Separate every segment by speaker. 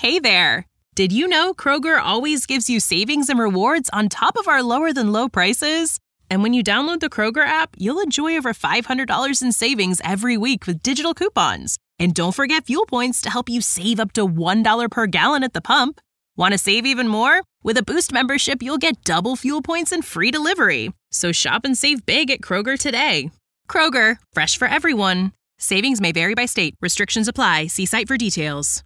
Speaker 1: Hey there! Did you know Kroger always gives you savings and rewards on top of our lower-than-low prices? And when you download the Kroger app, you'll enjoy over $500 in savings every week with digital coupons. And don't forget fuel points to help you save up to $1 per gallon at the pump. Want to save even more? With a Boost membership, you'll get double fuel points and free delivery. So shop and save big at Kroger today. Kroger, fresh for everyone. Savings may vary by state. Restrictions apply. See site for details.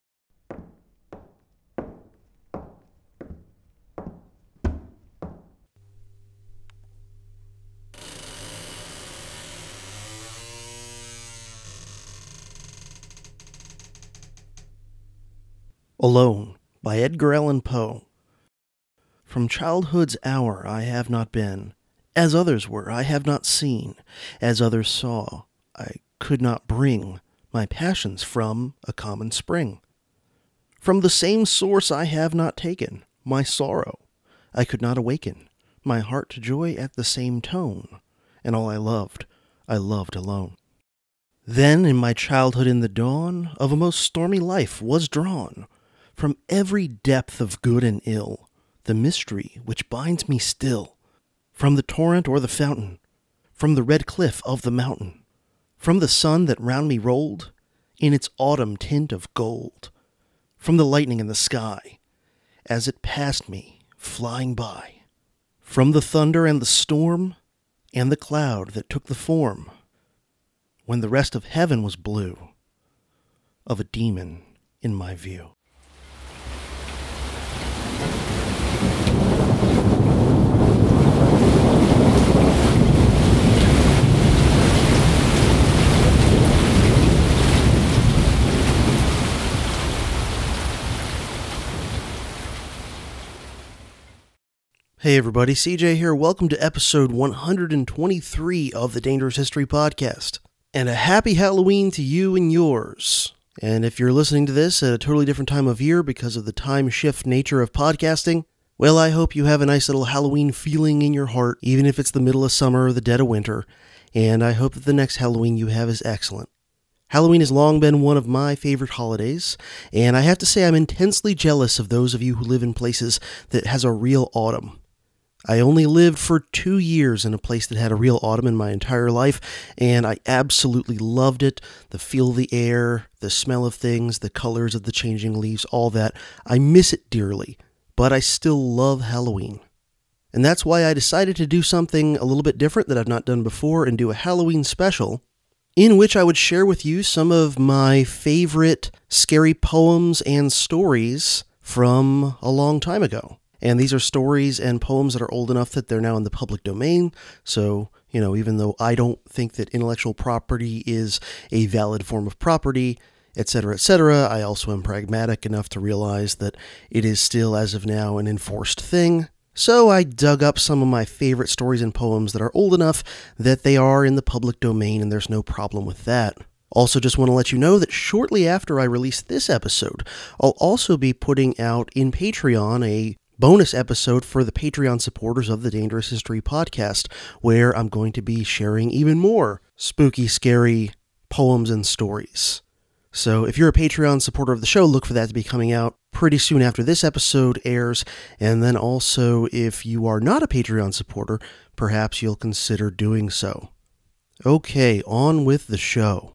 Speaker 2: Alone by Edgar Allan Poe. From childhood's hour I have not been, as others were I have not seen, as others saw I could not bring my passions from a common spring. From the same source I have not taken my sorrow I could not awaken, my heart to joy at the same tone, and all I loved alone. Then in my childhood in the dawn of a most stormy life was drawn from every depth of good and ill, the mystery which binds me still, from the torrent or the fountain, from the red cliff of the mountain, from the sun that round me rolled in its autumn tint of gold, from the lightning in the sky as it passed me flying by, from the thunder and the storm and the cloud that took the form, when the rest of heaven was blue, of a demon in my view. Hey everybody, CJ here. Welcome to episode 123 of the Dangerous History Podcast. And a happy Halloween to you and yours. And if you're listening to this at a totally different time of year because of the time shift nature of podcasting, well, I hope you have a nice little Halloween feeling in your heart, even if it's the middle of summer or the dead of winter. And I hope that the next Halloween you have is excellent. Halloween has long been one of my favorite holidays, and I have to say I'm intensely jealous of those of you who live in places that has a real autumn. I only lived for 2 years in a place that had a real autumn in my entire life, and I absolutely loved it. The feel of the air, the smell of things, the colors of the changing leaves, all that. I miss it dearly, but I still love Halloween. And that's why I decided to do something a little bit different that I've not done before and do a Halloween special, in which I would share with you some of my favorite scary poems and stories from a long time ago. And these are stories and poems that are old enough that they're now in the public domain. So, even though I don't think that intellectual property is a valid form of property, etc., I also am pragmatic enough to realize that it is still, as of now, an enforced thing. So I dug up some of my favorite stories and poems that are old enough that they are in the public domain, and there's no problem with that. Also, just want to let you know that shortly after I release this episode, I'll also be putting out in Patreon a bonus episode for the Patreon supporters of the Dangerous History Podcast, where I'm going to be sharing even more spooky, scary poems and stories. So if you're a Patreon supporter of the show, look for that to be coming out pretty soon after this episode airs. And then also, if you are not a Patreon supporter, perhaps you'll consider doing so. Okay, on with the show.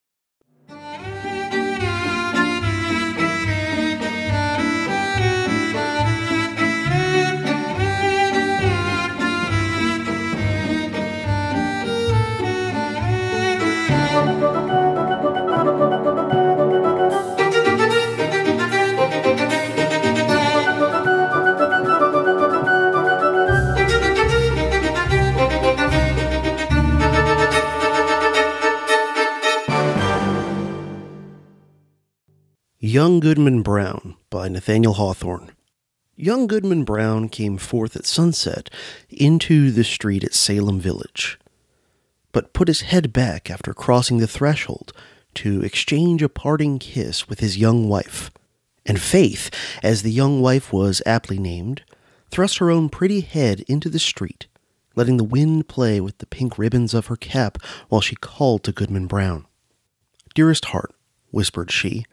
Speaker 2: Young Goodman Brown by Nathaniel Hawthorne. Young Goodman Brown came forth at sunset into the street at Salem Village, but put his head back after crossing the threshold to exchange a parting kiss with his young wife. And Faith, as the young wife was aptly named, thrust her own pretty head into the street, letting the wind play with the pink ribbons of her cap while she called to Goodman Brown. "Dearest heart," whispered she,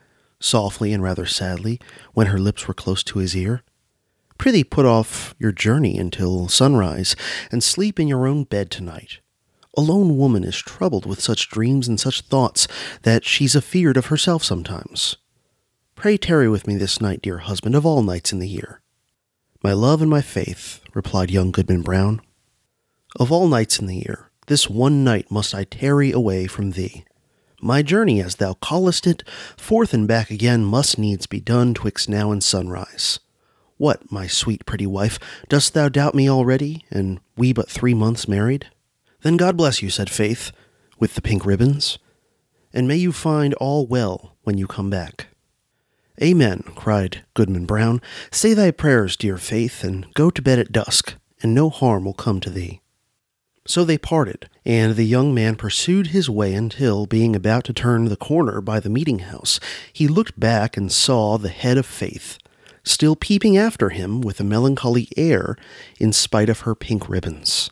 Speaker 2: softly and rather sadly, when her lips were close to his ear. "Prithee put off your journey until sunrise, and sleep in your own bed tonight. A lone woman is troubled with such dreams and such thoughts that she's afeard of herself sometimes. Pray tarry with me this night, dear husband, of all nights in the year." "My love and my faith," replied young Goodman Brown, "of all nights in the year, this one night must I tarry away from thee. My journey, as thou callest it, forth and back again must needs be done twixt now and sunrise. What, my sweet pretty wife, dost thou doubt me already, and we but 3 months married? Then God bless you, said Faith, with the pink ribbons, and may you find all well when you come back. Amen, cried Goodman Brown. Say thy prayers, dear Faith, and go to bed at dusk, and no harm will come to thee. So they parted, and the young man pursued his way until, being about to turn the corner by the meeting house, he looked back and saw the head of Faith, still peeping after him with a melancholy air in spite of her pink ribbons.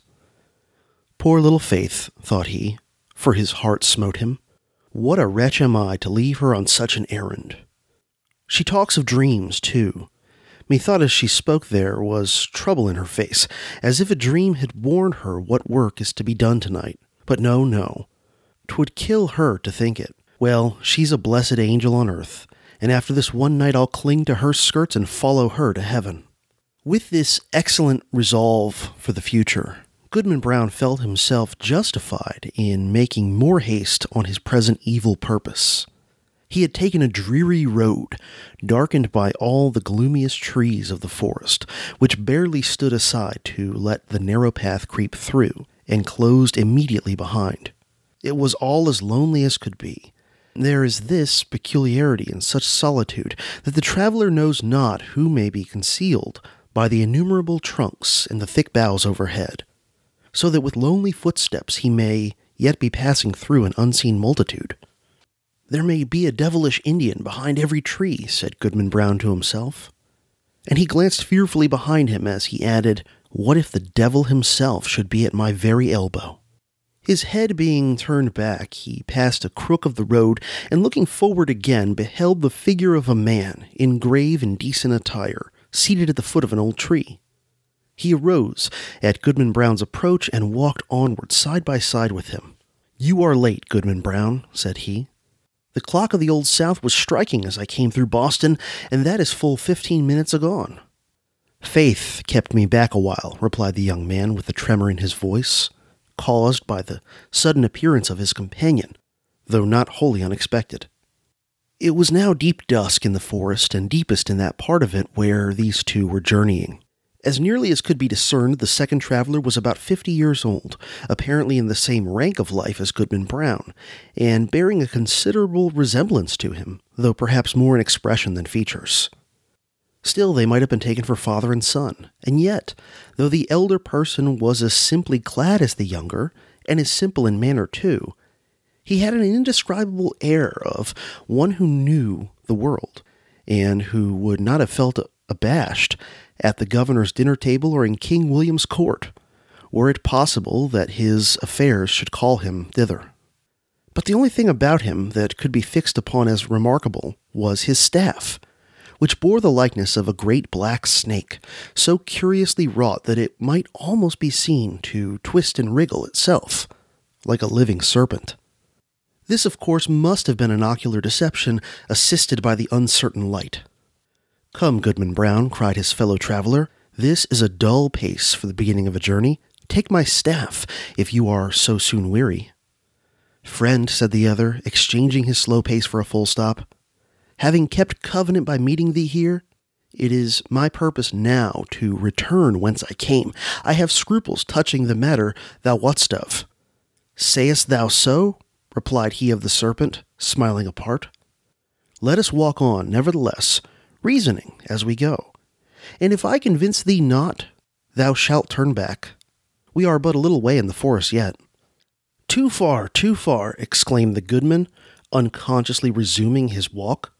Speaker 2: Poor little Faith, thought he, for his heart smote him. What a wretch am I to leave her on such an errand. She talks of dreams, too. Methought as she spoke there was trouble in her face, as if a dream had warned her what work is to be done tonight. But no. 'Twould kill her to think it. Well, she's a blessed angel on earth, and after this one night I'll cling to her skirts and follow her to heaven. With this excellent resolve for the future, Goodman Brown felt himself justified in making more haste on his present evil purpose. He had taken a dreary road, darkened by all the gloomiest trees of the forest, which barely stood aside to let the narrow path creep through, and closed immediately behind. It was all as lonely as could be. There is this peculiarity in such solitude, that the traveler knows not who may be concealed by the innumerable trunks and the thick boughs overhead, so that with lonely footsteps he may yet be passing through an unseen multitude. There may be a devilish Indian behind every tree, said Goodman Brown to himself. And he glanced fearfully behind him as he added, what if the devil himself should be at my very elbow? His head being turned back, he passed a crook of the road, and looking forward again, beheld the figure of a man, in grave and decent attire, seated at the foot of an old tree. He arose at Goodman Brown's approach and walked onward side by side with him. You are late, Goodman Brown, said he. The clock of the Old South was striking as I came through Boston, and that is full 15 minutes agone. Faith kept me back a while, replied the young man with a tremor in his voice, caused by the sudden appearance of his companion, though not wholly unexpected. It was now deep dusk in the forest, and deepest in that part of it where these two were journeying. As nearly as could be discerned, the second traveler was about 50 years old, apparently in the same rank of life as Goodman Brown, and bearing a considerable resemblance to him, though perhaps more in expression than features. Still, they might have been taken for father and son, and yet, though the elder person was as simply clad as the younger, and as simple in manner too, he had an indescribable air of one who knew the world, and who would not have felt abashed at the governor's dinner table or in King William's court, were it possible that his affairs should call him thither. But the only thing about him that could be fixed upon as remarkable was his staff, which bore the likeness of a great black snake, so curiously wrought that it might almost be seen to twist and wriggle itself, like a living serpent. This, of course, must have been an ocular deception, assisted by the uncertain light. Come, Goodman Brown, cried his fellow traveler, this is a dull pace for the beginning of a journey. Take my staff, if you are so soon weary. Friend, said the other, exchanging his slow pace for a full stop, having kept covenant by meeting thee here, it is my purpose now to return whence I came. I have scruples touching the matter thou wotst of. Sayest thou so? Replied he of the serpent, smiling apart. Let us walk on, nevertheless, reasoning as we go. And if I convince thee not, thou shalt turn back. We are but a little way in the forest yet. Too far, exclaimed the goodman, unconsciously resuming his walk.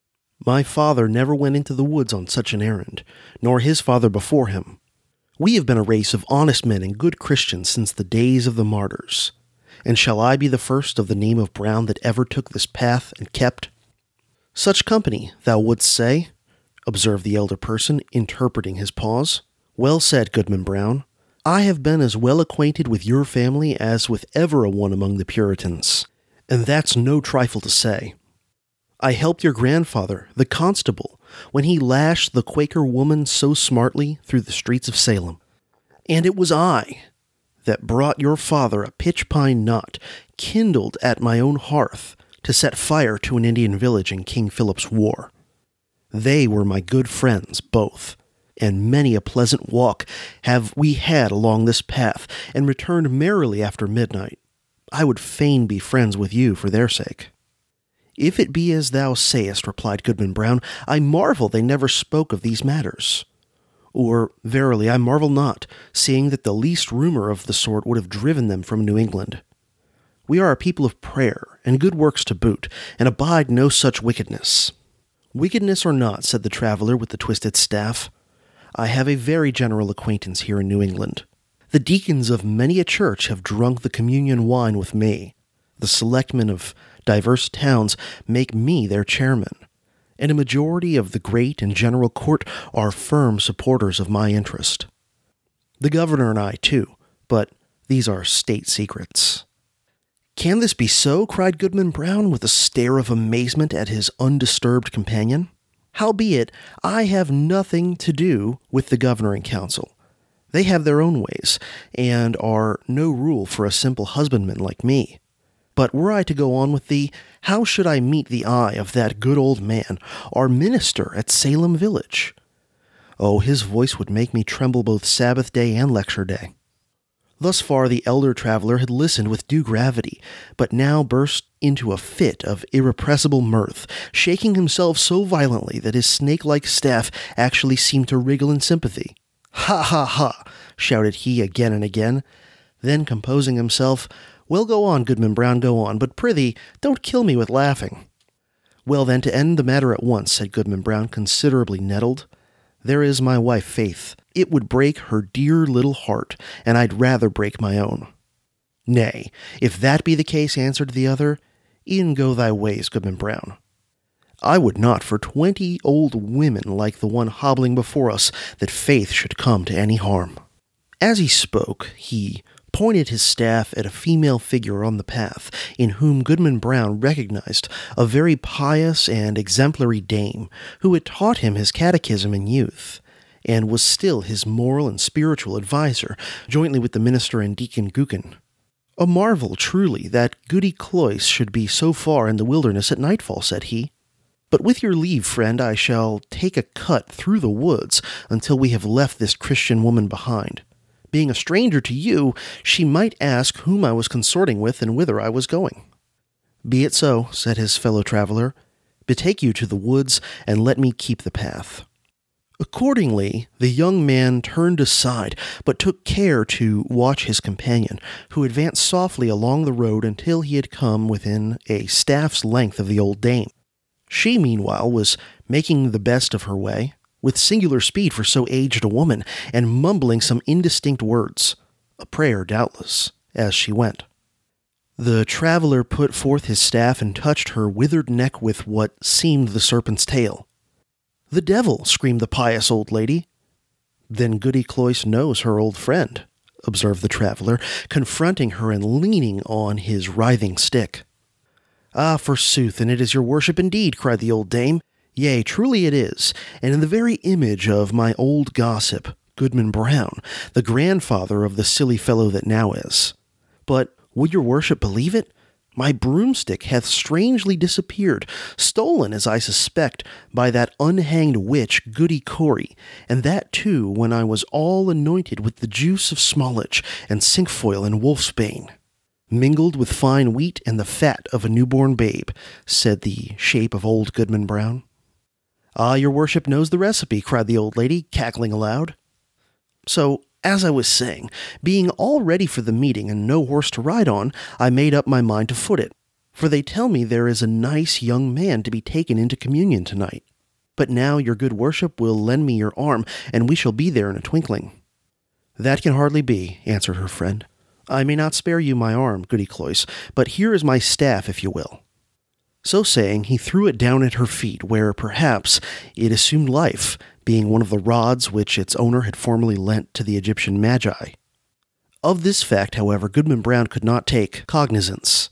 Speaker 2: My father never went into the woods on such an errand, nor his father before him. We have been a race of honest men and good Christians since the days of the martyrs. And shall I be the first of the name of Brown that ever took this path and kept? Such company, thou wouldst say, observed the elder person, interpreting his pause. Well said, Goodman Brown. I have been as well acquainted with your family as with ever a one among the Puritans, and that's no trifle to say. I helped your grandfather, the constable, when he lashed the Quaker woman so smartly through the streets of Salem. And it was I that brought your father a pitch-pine knot kindled at my own hearth to set fire to an Indian village in King Philip's War. They were my good friends, both, and many a pleasant walk have we had along this path, and returned merrily after midnight. I would fain be friends with you for their sake. If it be as thou sayest, replied Goodman Brown, I marvel they never spoke of these matters. Or, verily, I marvel not, seeing that the least rumor of the sort would have driven them from New England. We are a people of prayer, and good works to boot, and abide no such wickedness. Wickedness or not, said the traveler with the twisted staff, I have a very general acquaintance here in New England. The deacons of many a church have drunk the communion wine with me. The selectmen of diverse towns make me their chairman, and a majority of the great and general court are firm supporters of my interest. The governor and I, too, but these are state secrets. Can this be so? Cried Goodman Brown with a stare of amazement at his undisturbed companion. Howbeit, I have nothing to do with the governor and council. They have their own ways, and are no rule for a simple husbandman like me. But were I to go on with thee, how should I meet the eye of that good old man, our minister at Salem village? Oh, his voice would make me tremble both Sabbath day and lecture day. Thus far the elder traveler had listened with due gravity, but now burst into a fit of irrepressible mirth, shaking himself so violently that his snake-like staff actually seemed to wriggle in sympathy. Ha, ha, ha, shouted he again and again. Then, composing himself, Well, go on, Goodman Brown, go on, but prithee, don't kill me with laughing. Well, then, to end the matter at once, said Goodman Brown, considerably nettled, there is my wife, Faith. It would break her dear little heart, and I'd rather break my own. Nay, if that be the case, answered the other, e'en go thy ways, Goodman Brown. I would not for 20 old women like the one hobbling before us that Faith should come to any harm. As he spoke, he pointed his staff at a female figure on the path, in whom Goodman Brown recognized a very pious and exemplary dame, who had taught him his catechism in youth, and was still his moral and spiritual adviser, jointly with the minister and Deacon Gookin. A marvel, truly, that Goody Cloyce should be so far in the wilderness at nightfall, said he. But with your leave, friend, I shall take a cut through the woods until we have left this Christian woman behind. Being a stranger to you, she might ask whom I was consorting with and whither I was going. Be it so, said his fellow traveler. Betake you to the woods, and let me keep the path. Accordingly, the young man turned aside, but took care to watch his companion, who advanced softly along the road until he had come within a staff's length of the old dame. She, meanwhile, was making the best of her way, with singular speed for so aged a woman, and mumbling some indistinct words, a prayer doubtless, as she went. The traveler put forth his staff and touched her withered neck with what seemed the serpent's tail. The devil, screamed the pious old lady. Then Goody Cloyce knows her old friend, observed the traveler, confronting her and leaning on his writhing stick. Ah, forsooth, and it is your worship indeed, cried the old dame. Yea, truly it is, and in the very image of my old gossip, Goodman Brown, the grandfather of the silly fellow that now is. But would your worship believe it? My broomstick hath strangely disappeared, stolen, as I suspect, by that unhanged witch Goody Cory, and that too when I was all anointed with the juice of smallage and cinquefoil and wolfsbane, mingled with fine wheat and the fat of a newborn babe, said the shape of old Goodman Brown. Ah, your worship knows the recipe, cried the old lady, cackling aloud. So, as I was saying, being all ready for the meeting and no horse to ride on, I made up my mind to foot it, for they tell me there is a nice young man to be taken into communion tonight. But now your good worship will lend me your arm, and we shall be there in a twinkling. That can hardly be, answered her friend. I may not spare you my arm, Goody Cloyce, but here is my staff, if you will. So saying, he threw it down at her feet, where perhaps it assumed life, being one of the rods which its owner had formerly lent to the Egyptian magi. Of this fact, however, Goodman Brown could not take cognizance.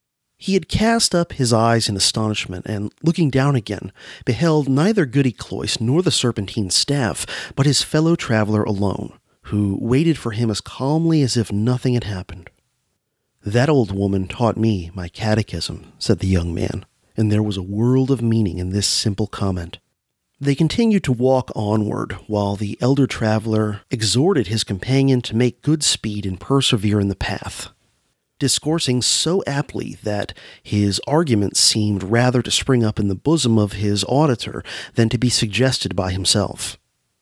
Speaker 2: He had cast up his eyes in astonishment, and, looking down again, beheld neither Goody Cloyce nor the Serpentine staff, but his fellow traveler alone, who waited for him as calmly as if nothing had happened. "That old woman taught me my catechism," said the young man, and there was a world of meaning in this simple comment. They continued to walk onward, while the elder traveler exhorted his companion to make good speed and persevere in the path, discoursing so aptly that his arguments seemed rather to spring up in the bosom of his auditor than to be suggested by himself.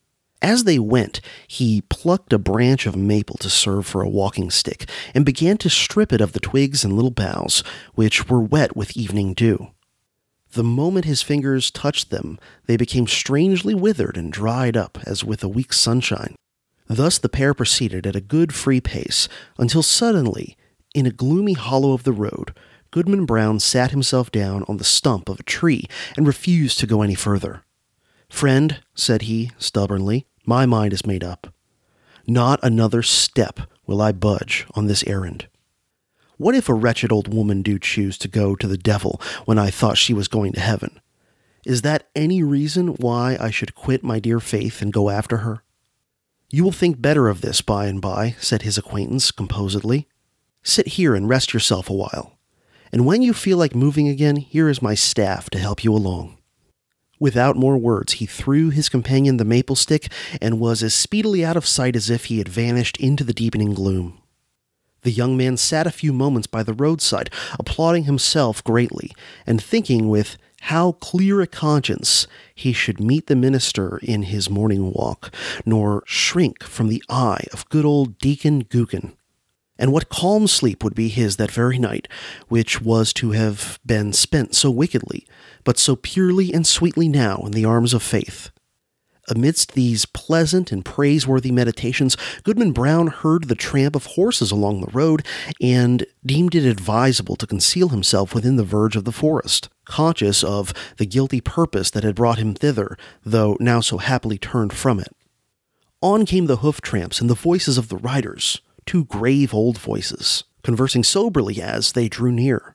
Speaker 2: As they went, he plucked a branch of maple to serve for a walking stick, and began to strip it of the twigs and little boughs, which were wet with evening dew. The moment his fingers touched them, they became strangely withered and dried up as with a week's sunshine. Thus the pair proceeded at a good free pace, until suddenly, in a gloomy hollow of the road, Goodman Brown sat himself down on the stump of a tree and refused to go any further. "Friend," said he, stubbornly, "my mind is made up. Not another step will I budge on this errand. What if a wretched old woman do choose to go to the devil when I thought she was going to heaven? Is that any reason why I should quit my dear faith and go after her?" "You will think better of this by and by," said his acquaintance composedly. "Sit here and rest yourself a while, and when you feel like moving again, here is my staff to help you along." Without more words, he threw his companion the maple stick and was as speedily out of sight as if he had vanished into the deepening gloom. The young man sat a few moments by the roadside, applauding himself greatly, and thinking with how clear a conscience he should meet the minister in his morning walk, nor shrink from the eye of good old Deacon Gookin. And what calm sleep would be his that very night, which was to have been spent so wickedly, but so purely and sweetly now in the arms of faith. Amidst these pleasant and praiseworthy meditations, Goodman Brown heard the tramp of horses along the road, and deemed it advisable to conceal himself within the verge of the forest, conscious of the guilty purpose that had brought him thither, though now so happily turned from it. On came the hoof tramps and the voices of the riders, 2 grave old voices, conversing soberly as they drew near.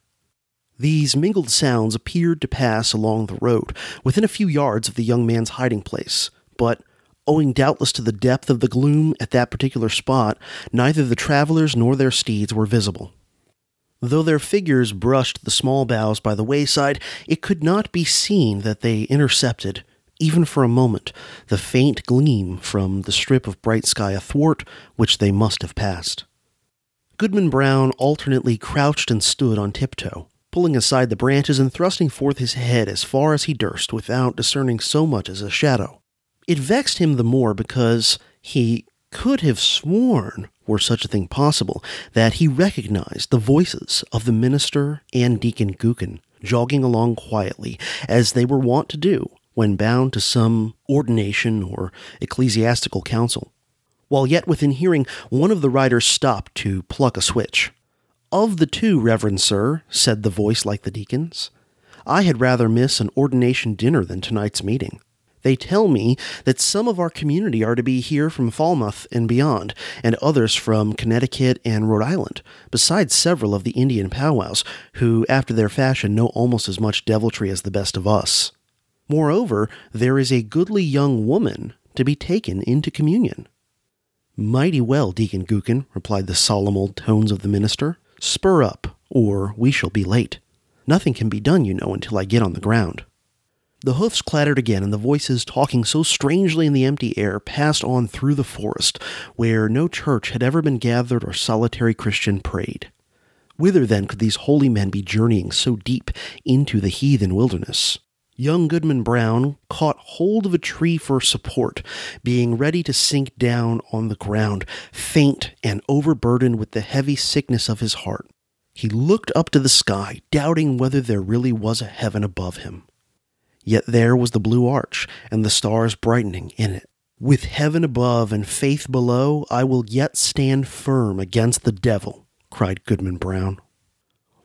Speaker 2: These mingled sounds appeared to pass along the road, within a few yards of the young man's hiding place, but, owing doubtless to the depth of the gloom at that particular spot, neither the travelers nor their steeds were visible. Though their figures brushed the small boughs by the wayside, it could not be seen that they intercepted, even for a moment, the faint gleam from the strip of bright sky athwart which they must have passed. Goodman Brown alternately crouched and stood on tiptoe, pulling aside the branches and thrusting forth his head as far as he durst without discerning so much as a shadow. It vexed him the more because he could have sworn, were such a thing possible, that he recognized the voices of the minister and Deacon Gookin jogging along quietly, as they were wont to do when bound to some ordination or ecclesiastical council. While yet within hearing, one of the riders stopped to pluck a switch. "Of the 2, Reverend Sir," said the voice like the deacon's, "I had rather miss an ordination dinner than tonight's meeting. They tell me that some of our community are to be here from Falmouth and beyond, and others from Connecticut and Rhode Island, besides several of the Indian powwows, who, after their fashion, know almost as much deviltry as the best of us. Moreover, there is a goodly young woman to be taken into communion." "Mighty well, Deacon Gookin," replied the solemn old tones of the minister. "Spur up, or we shall be late. Nothing can be done, you know, until I get on the ground." The hoofs clattered again, and the voices, talking so strangely in the empty air, passed on through the forest, where no church had ever been gathered or solitary Christian prayed. Whither then could these holy men be journeying so deep into the heathen wilderness? Young Goodman Brown caught hold of a tree for support, being ready to sink down on the ground, faint and overburdened with the heavy sickness of his heart. He looked up to the sky, doubting whether there really was a heaven above him. Yet there was the blue arch, and the stars brightening in it. "With heaven above and faith below, I will yet stand firm against the devil," cried Goodman Brown.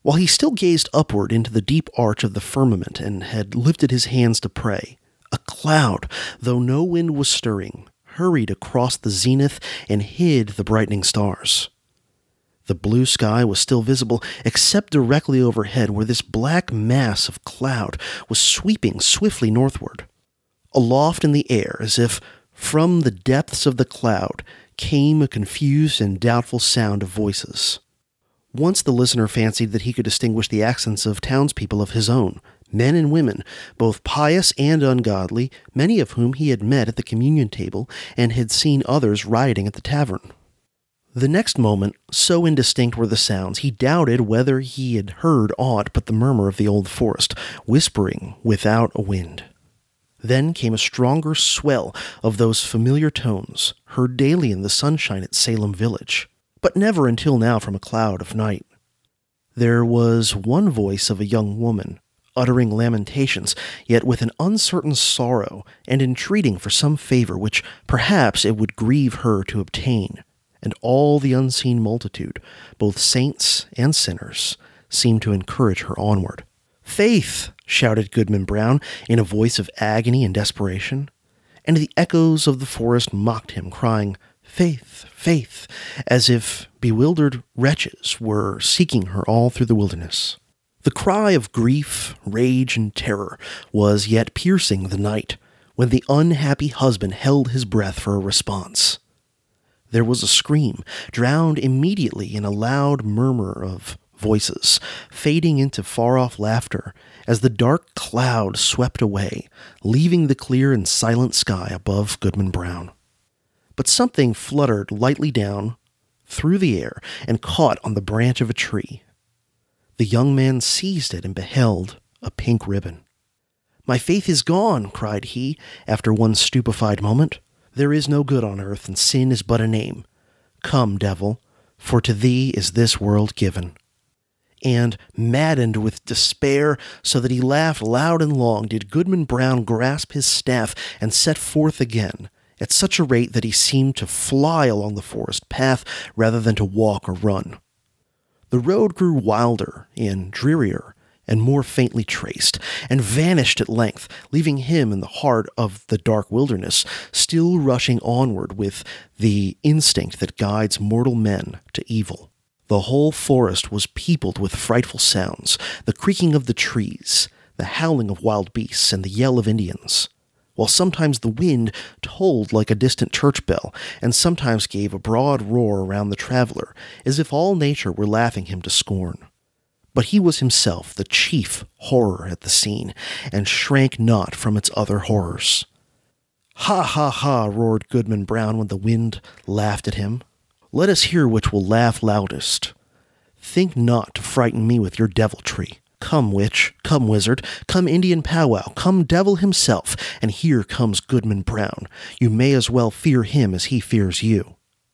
Speaker 2: While he still gazed upward into the deep arch of the firmament and had lifted his hands to pray, a cloud, though no wind was stirring, hurried across the zenith and hid the brightening stars. The blue sky was still visible, except directly overhead where this black mass of cloud was sweeping swiftly northward. Aloft in the air, as if from the depths of the cloud, came a confused and doubtful sound of voices. Once the listener fancied that he could distinguish the accents of townspeople of his own, men and women, both pious and ungodly, many of whom he had met at the communion table and had seen others rioting at the tavern. The next moment, so indistinct were the sounds, he doubted whether he had heard aught but the murmur of the old forest, whispering without a wind. Then came a stronger swell of those familiar tones, heard daily in the sunshine at Salem village, but never until now from a cloud of night. There was one voice of a young woman, uttering lamentations, yet with an uncertain sorrow, and entreating for some favor which perhaps it would grieve her to obtain, and all the unseen multitude, both saints and sinners, seemed to encourage her onward. "Faith!" shouted Goodman Brown in a voice of agony and desperation, and the echoes of the forest mocked him, crying, "Faith, faith," as if bewildered wretches were seeking her all through the wilderness. The cry of grief, rage, and terror was yet piercing the night, when the unhappy husband held his breath for a response. There was a scream, drowned immediately in a loud murmur of voices, fading into far-off laughter as the dark cloud swept away, leaving the clear and silent sky above Goodman Brown. But something fluttered lightly down through the air and caught on the branch of a tree. The young man seized it and beheld a pink ribbon. "My faith is gone," cried he, after one stupefied moment. "There is no good on earth, and sin is but a name. Come, devil, for to thee is this world given." And, maddened with despair, so that he laughed loud and long, did Goodman Brown grasp his staff and set forth again, at such a rate that he seemed to fly along the forest path rather than to walk or run. The road grew wilder and drearier and more faintly traced, and vanished at length, leaving him in the heart of the dark wilderness, still rushing onward with the instinct that guides mortal men to evil. The whole forest was peopled with frightful sounds, the creaking of the trees, the howling of wild beasts, and the yell of Indians, while sometimes the wind tolled like a distant church bell, and sometimes gave a broad roar around the traveler, as if all nature were laughing him to scorn. But he was himself the chief horror at the scene, and shrank not from its other horrors. "Ha, ha, ha," roared Goodman Brown when the wind laughed at him. "Let us hear which will laugh loudest. Think not to frighten me with your deviltry. Come, witch, come, wizard, come, Indian powwow, come, devil himself, and here comes Goodman Brown. You may as well fear him as he fears you."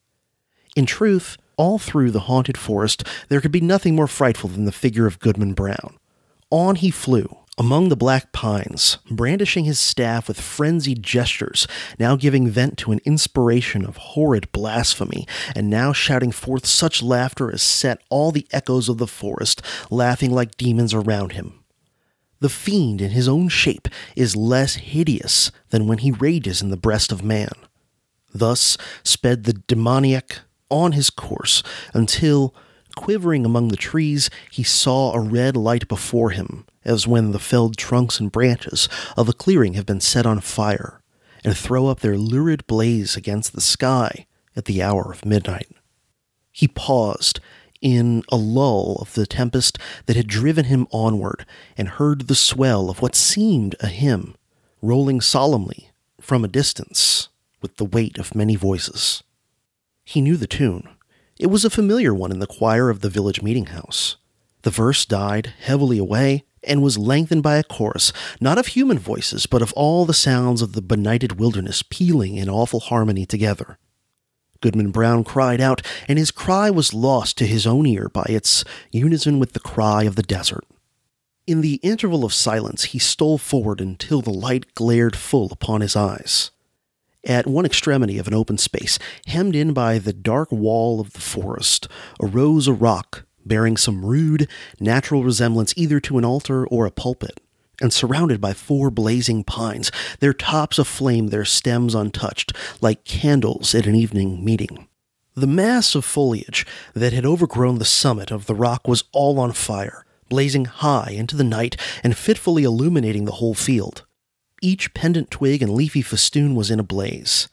Speaker 2: In truth, all through the haunted forest there could be nothing more frightful than the figure of Goodman Brown. On he flew, among the black pines, brandishing his staff with frenzied gestures, now giving vent to an inspiration of horrid blasphemy, and now shouting forth such laughter as set all the echoes of the forest laughing like demons around him. The fiend in his own shape is less hideous than when he rages in the breast of man. Thus sped the demoniac on his course, until, quivering among the trees, he saw a red light before him, as when the felled trunks and branches of a clearing have been set on fire, and throw up their lurid blaze against the sky at the hour of midnight. He paused in a lull of the tempest that had driven him onward, and heard the swell of what seemed a hymn, rolling solemnly from a distance with the weight of many voices. He knew the tune. It was a familiar one in the choir of the village meeting-house. The verse died heavily away, and was lengthened by a chorus, not of human voices, but of all the sounds of the benighted wilderness pealing in awful harmony together. Goodman Brown cried out, and his cry was lost to his own ear by its unison with the cry of the desert. In the interval of silence he stole forward until the light glared full upon his eyes. At one extremity of an open space, hemmed in by the dark wall of the forest, arose a rock bearing some rude, natural resemblance either to an altar or a pulpit, and surrounded by 4 blazing pines, their tops aflame, their stems untouched, like candles at an evening meeting. The mass of foliage that had overgrown the summit of the rock was all on fire, blazing high into the night and fitfully illuminating the whole field. Each pendant twig and leafy festoon was in a blaze.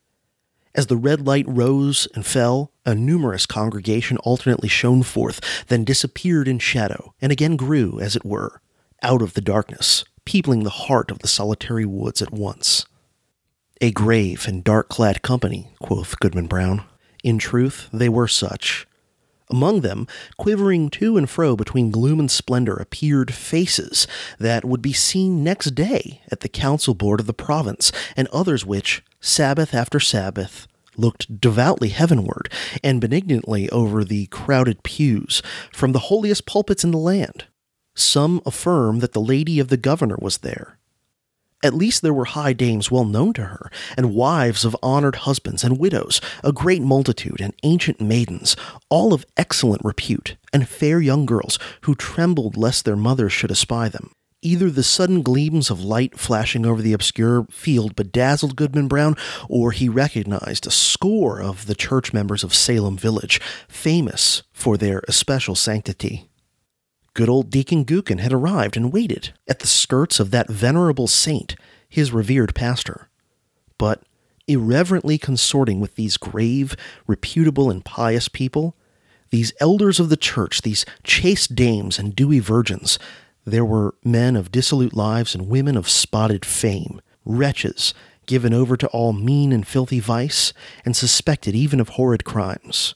Speaker 2: As the red light rose and fell, a numerous congregation alternately shone forth, then disappeared in shadow, and again grew, as it were, out of the darkness, peopling the heart of the solitary woods at once. A grave and dark-clad company, quoth Goodman Brown. In truth, they were such. Among them, quivering to and fro between gloom and splendor, appeared faces that would be seen next day at the council board of the province, and others which, Sabbath after Sabbath, looked devoutly heavenward and benignantly over the crowded pews from the holiest pulpits in the land. Some affirm that the lady of the governor was there. At least there were high dames well known to her, and wives of honored husbands, and widows, a great multitude, and ancient maidens, all of excellent repute, and fair young girls who trembled lest their mothers should espy them. Either the sudden gleams of light flashing over the obscure field bedazzled Goodman Brown, or he recognized a score of the church members of Salem Village, famous for their especial sanctity. Good old Deacon Gookin had arrived and waited at the skirts of that venerable saint, his revered pastor. But, irreverently consorting with these grave, reputable, and pious people, these elders of the church, these chaste dames and dewy virgins, there were men of dissolute lives and women of spotted fame, wretches given over to all mean and filthy vice, and suspected even of horrid crimes.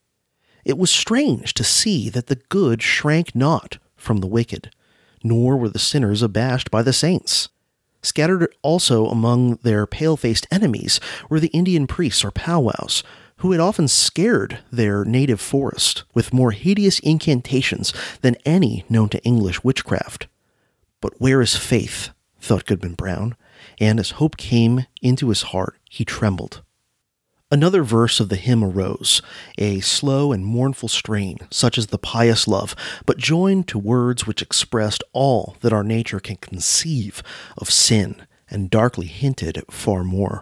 Speaker 2: It was strange to see that the good shrank not from the wicked, nor were the sinners abashed by the saints. Scattered also among their pale-faced enemies were the Indian priests or powwows, who had often scared their native forest with more hideous incantations than any known to English witchcraft. But where is faith? Thought Goodman Brown, and as hope came into his heart, he trembled. Another verse of the hymn arose, a slow and mournful strain, such as the pious love, but joined to words which expressed all that our nature can conceive of sin, and darkly hinted at far more.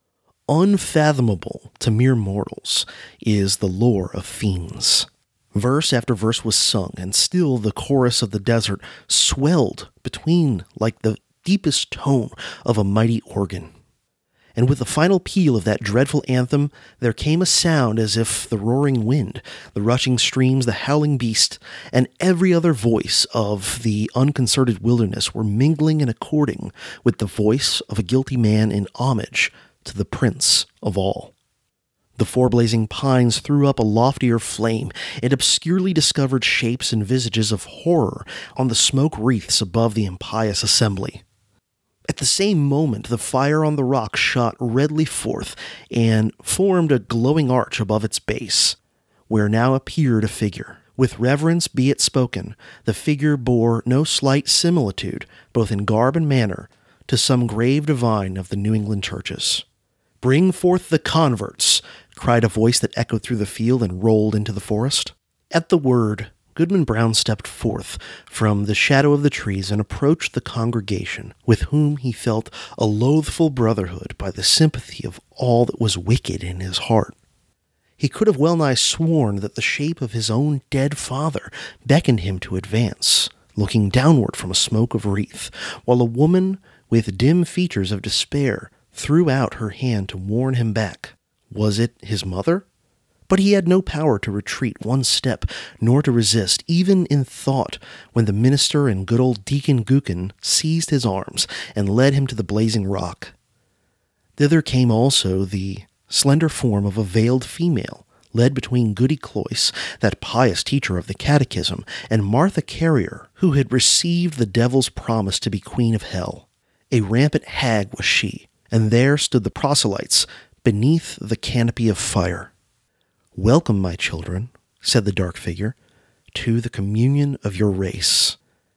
Speaker 2: Unfathomable to mere mortals is the lore of fiends. Verse after verse was sung, and still the chorus of the desert swelled between like the deepest tone of a mighty organ. And with the final peal of that dreadful anthem, there came a sound as if the roaring wind, the rushing streams, the howling beast, and every other voice of the unconcerted wilderness were mingling and according with the voice of a guilty man in homage to the Prince of all. The 4 blazing pines threw up a loftier flame, and obscurely discovered shapes and visages of horror on the smoke wreaths above the impious assembly. At the same moment, the fire on the rock shot redly forth and formed a glowing arch above its base, where now appeared a figure. With reverence be it spoken, the figure bore no slight similitude, both in garb and manner, to some grave divine of the New England churches. "Bring forth the converts," cried a voice that echoed through the field and rolled into the forest. At the word, Goodman Brown stepped forth from the shadow of the trees and approached the congregation, with whom he felt a loathful brotherhood by the sympathy of all that was wicked in his heart. He could have well nigh sworn that the shape of his own dead father beckoned him to advance, looking downward from a smoke of wreath, while a woman with dim features of despair threw out her hand to warn him back. Was it his mother? But he had no power to retreat one step, nor to resist, even in thought, when the minister and good old Deacon Gookin seized his arms and led him to the blazing rock. Thither came also the slender form of a veiled female, led between Goody Cloyce, that pious teacher of the catechism, and Martha Carrier, who had received the devil's promise to be queen of hell. A rampant hag was she, and there stood the proselytes beneath the canopy of fire. "Welcome, my children," said the dark figure, "to the communion of your race.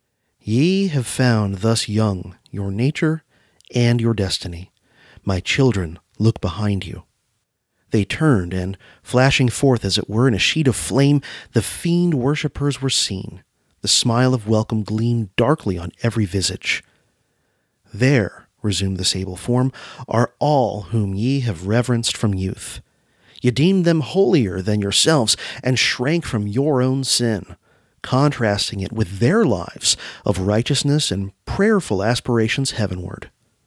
Speaker 2: Ye have found thus young your nature and your destiny. My children, look behind you. They turned, and, flashing forth as it were in a sheet of flame, the fiend worshippers were seen. The smile of welcome gleamed darkly on every visage. "There," resumed the sable form, "are all whom ye have reverenced from youth. Ye deemed them holier than yourselves, and shrank from your own sin, contrasting it with their lives of righteousness and prayerful aspirations heavenward.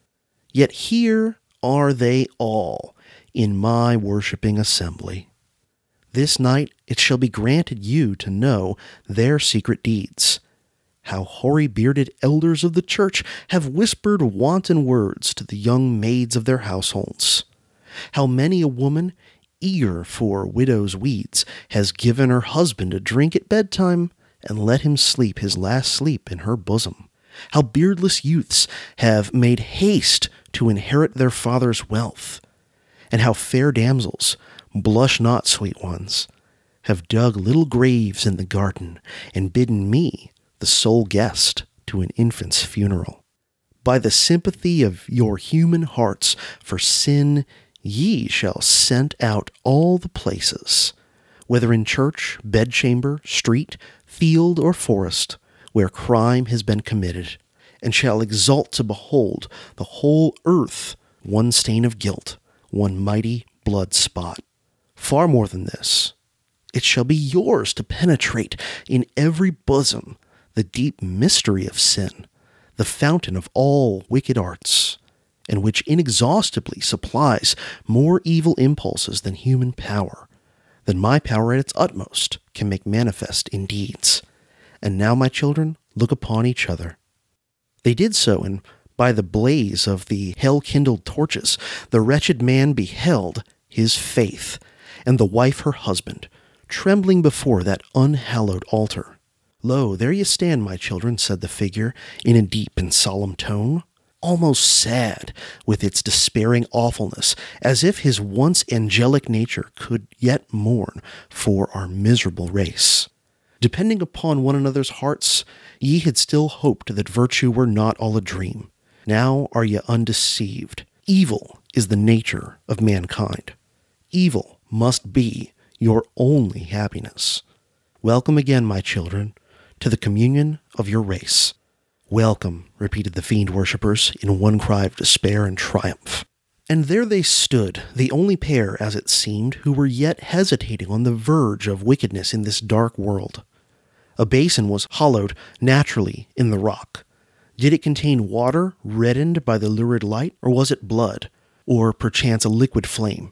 Speaker 2: Yet here are they all in my worshipping assembly. This night it shall be granted you to know their secret deeds, how hoary-bearded elders of the church have whispered wanton words to the young maids of their households, how many a woman, eager for widow's weeds, has given her husband a drink at bedtime and let him sleep his last sleep in her bosom, how beardless youths have made haste to inherit their father's wealth, and how fair damsels, blush not, sweet ones, have dug little graves in the garden and bidden me, the sole guest, to an infant's funeral. By the sympathy of your human hearts for sin, ye shall scent out all the places, whether in church, bedchamber, street, field, or forest, where crime has been committed, and shall exult to behold the whole earth one stain of guilt, one mighty blood spot. Far more than this, it shall be yours to penetrate in every bosom the deep mystery of sin, the fountain of all wicked arts, and which inexhaustibly supplies more evil impulses than human power, than my power at its utmost can make manifest in deeds. And now, my children, look upon each other." They did so, and by the blaze of the hell-kindled torches, the wretched man beheld his faith, and the wife her husband, trembling before that unhallowed altar. "Lo, there ye stand, my children," said the figure, in a deep and solemn tone, almost sad with its despairing awfulness, as if his once angelic nature could yet mourn for our miserable race. Depending upon one another's hearts, ye had still hoped that virtue were not all a dream. Now are ye undeceived. Evil is the nature of mankind. Evil must be your only happiness. Welcome again, my children, to the communion of your race. "Welcome," repeated the fiend worshippers in one cry of despair and triumph. And there they stood, the only pair, as it seemed, who were yet hesitating on the verge of wickedness in this dark world. A basin was hollowed naturally in the rock. Did it contain water reddened by the lurid light, or was it blood, or perchance a liquid flame?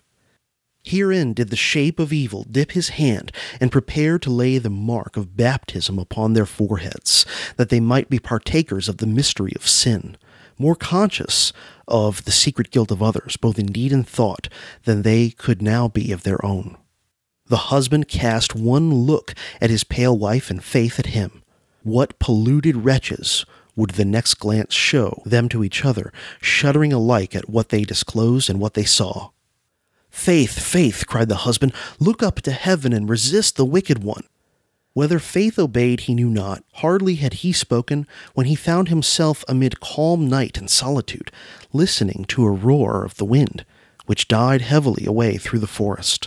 Speaker 2: Herein did the shape of evil dip his hand and prepare to lay the mark of baptism upon their foreheads, that they might be partakers of the mystery of sin, more conscious of the secret guilt of others, both in deed and thought, than they could now be of their own. The husband cast one look at his pale wife and Faith at him. What polluted wretches would the next glance show them to each other, shuddering alike at what they disclosed and what they saw? "Faith, Faith," cried the husband, "look up to heaven and resist the wicked one." Whether Faith obeyed he knew not. Hardly had he spoken when he found himself amid calm night and solitude, listening to a roar of the wind, which died heavily away through the forest.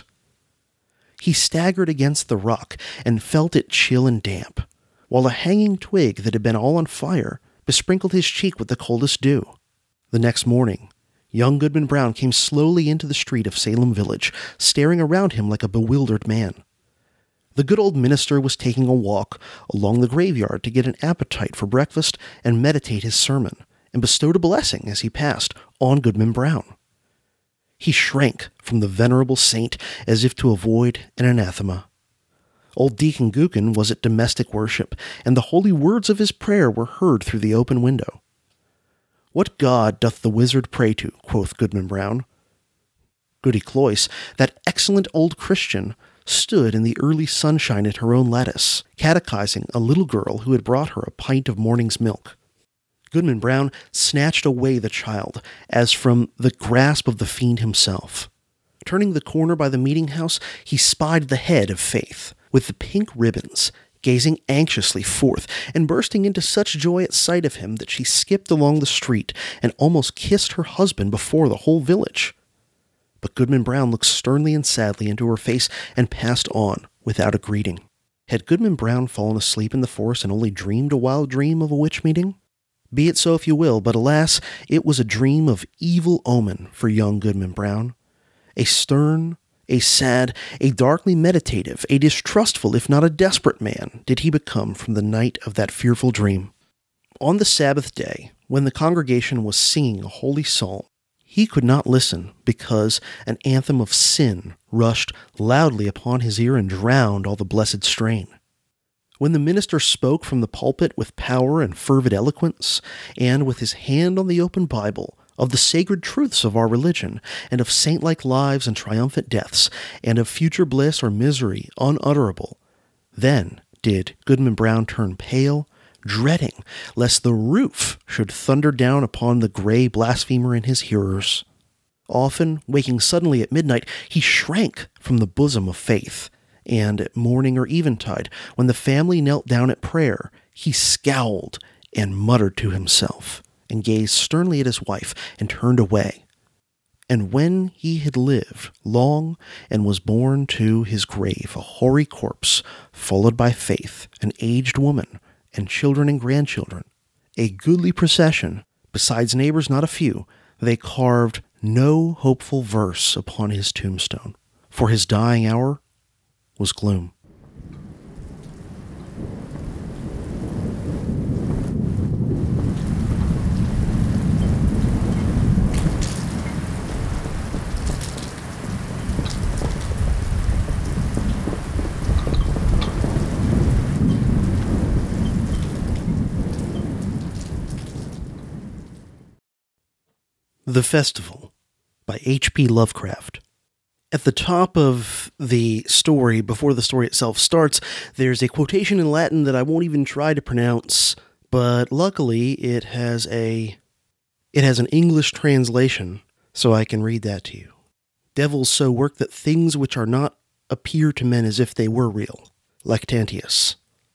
Speaker 2: He staggered against the rock and felt it chill and damp, while a hanging twig that had been all on fire besprinkled his cheek with the coldest dew. The next morning, young Goodman Brown came slowly into the street of Salem Village, staring around him like a bewildered man. The good old minister was taking a walk along the graveyard to get an appetite for breakfast and meditate his sermon, and bestowed a blessing as he passed on Goodman Brown. He shrank from the venerable saint as if to avoid an anathema. Old Deacon Gookin was at domestic worship, and the holy words of his prayer were heard through the open window. "What God doth the wizard pray to?" quoth Goodman Brown. Goody Cloyce, that excellent old Christian, stood in the early sunshine at her own lattice, catechizing a little girl who had brought her a pint of morning's milk. Goodman Brown snatched away the child, as from the grasp of the fiend himself. Turning the corner by the meeting house, he spied the head of Faith, with the pink ribbons, gazing anxiously forth, and bursting into such joy at sight of him that she skipped along the street and almost kissed her husband before the whole village. But Goodman Brown looked sternly and sadly into her face and passed on without a greeting. Had Goodman Brown fallen asleep in the forest and only dreamed a wild dream of a witch meeting? Be it so if you will, but alas, it was a dream of evil omen for young Goodman Brown. A stern, a sad, a darkly meditative, a distrustful, if not a desperate man did he become from the night of that fearful dream. On the Sabbath day, when the congregation was singing a holy psalm, he could not listen because an anthem of sin rushed loudly upon his ear and drowned all the blessed strain. When the minister spoke from the pulpit with power and fervid eloquence, and with his hand on the open Bible, of the sacred truths of our religion, and of saint-like lives and triumphant deaths, and of future bliss or misery unutterable, then did Goodman Brown turn pale, dreading lest the roof should thunder down upon the gray blasphemer and his hearers. Often, waking suddenly at midnight, he shrank from the bosom of faith, and at morning or eventide, when the family knelt down at prayer, he scowled and muttered to himself, and gazed sternly at his wife, and turned away. And when he had lived long and was borne to his grave a hoary corpse, followed by Faith, an aged woman, and children and grandchildren, a goodly procession, besides neighbors not a few, they carved no hopeful verse upon his tombstone, for his dying hour was gloom. The Festival by H.P. Lovecraft. At the top of the story, before the story itself starts, there's a quotation in Latin that I won't even try to pronounce, but luckily it has an English translation, so I can read that to you. Devils so work that things which are not appear to men as if they were real. Lactantius.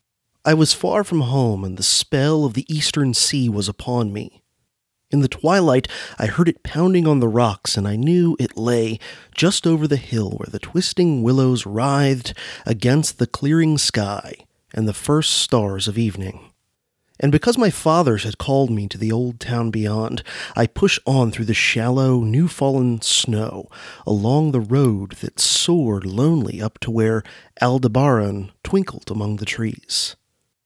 Speaker 2: I was far from home, and the spell of the eastern sea was upon me. In the twilight, I heard it pounding on the rocks, and I knew it lay just over the hill where the twisting willows writhed against the clearing sky and the first stars of evening. And because my fathers had called me to the old town beyond, I pushed on through the shallow, new-fallen snow, along the road that soared lonely up to where Aldebaran twinkled among the trees.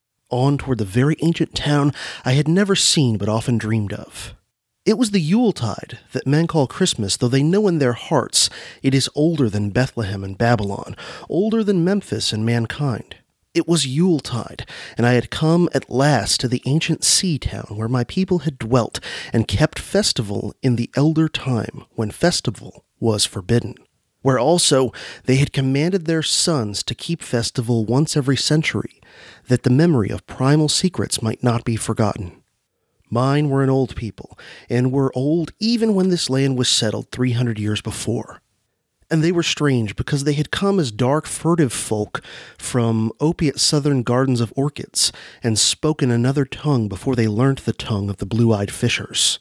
Speaker 2: On toward the very ancient town I had never seen but often dreamed of. It was the Yuletide that men call Christmas, though they know in their hearts it is older than Bethlehem and Babylon, older than Memphis and mankind. It was Yuletide, and I had come at last to the ancient sea town where my people had dwelt and kept festival in the elder time when festival was forbidden, where also they had commanded their sons to keep festival once every century, that the memory of primal secrets might not be forgotten. Mine were an old people, and were old even when this land was settled 300 years before. And they were strange because they had come as dark, furtive folk from opiate southern gardens of orchids, and spoken another tongue before they learnt the tongue of the blue-eyed fishers.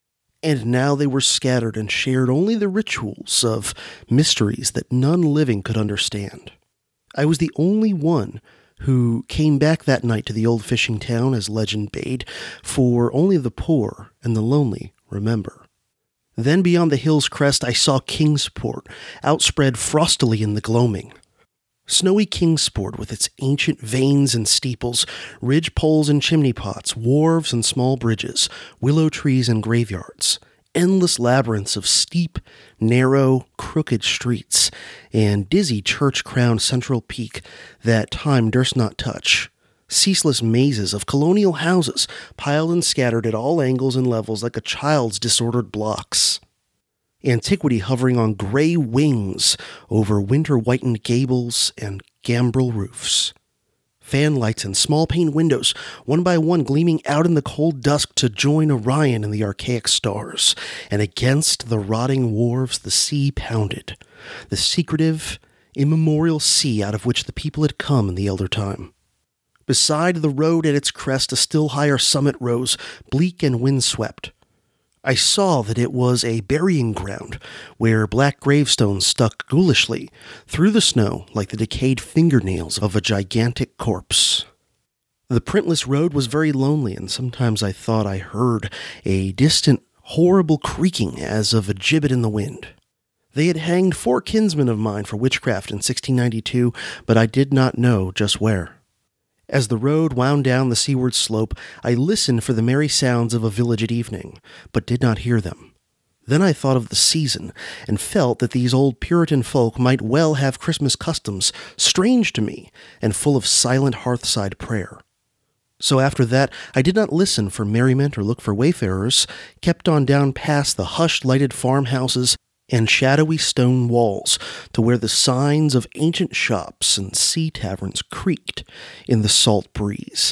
Speaker 2: And now they were scattered and shared only the rituals of mysteries that none living could understand. I was the only one who came back that night to the old fishing town as legend bade, for only the poor and the lonely remember. Then beyond the hill's crest I saw Kingsport, outspread frostily in the gloaming. Snowy Kingsport with its ancient vanes and steeples, ridge poles and chimney pots, wharves and small bridges, willow trees and graveyards, endless labyrinths of steep, narrow, crooked streets, and dizzy church-crowned central peak that time durst not touch. Ceaseless mazes of colonial houses, piled and scattered at all angles and levels like a child's disordered blocks. Antiquity hovering on gray wings over winter-whitened gables and gambrel roofs. Fan lights and small-pane windows, one by one gleaming out in the cold dusk to join Orion and the archaic stars, and against the rotting wharves the sea pounded, the secretive, immemorial sea out of which the people had come in the elder time. Beside the road at its crest a still higher summit rose, bleak and windswept. I saw that it was a burying ground where black gravestones stuck ghoulishly through the snow like the decayed fingernails of a gigantic corpse. The printless road was very lonely, and sometimes I thought I heard a distant, horrible creaking as of a gibbet in the wind. They had hanged 4 kinsmen of mine for witchcraft in 1692, but I did not know just where. As the road wound down the seaward slope, I listened for the merry sounds of a village at evening, but did not hear them. Then I thought of the season, and felt that these old Puritan folk might well have Christmas customs strange to me, and full of silent hearthside prayer. So after that, I did not listen for merriment or look for wayfarers, kept on down past the hushed lighted farmhouses and shadowy stone walls to where the signs of ancient shops and sea taverns creaked in the salt breeze,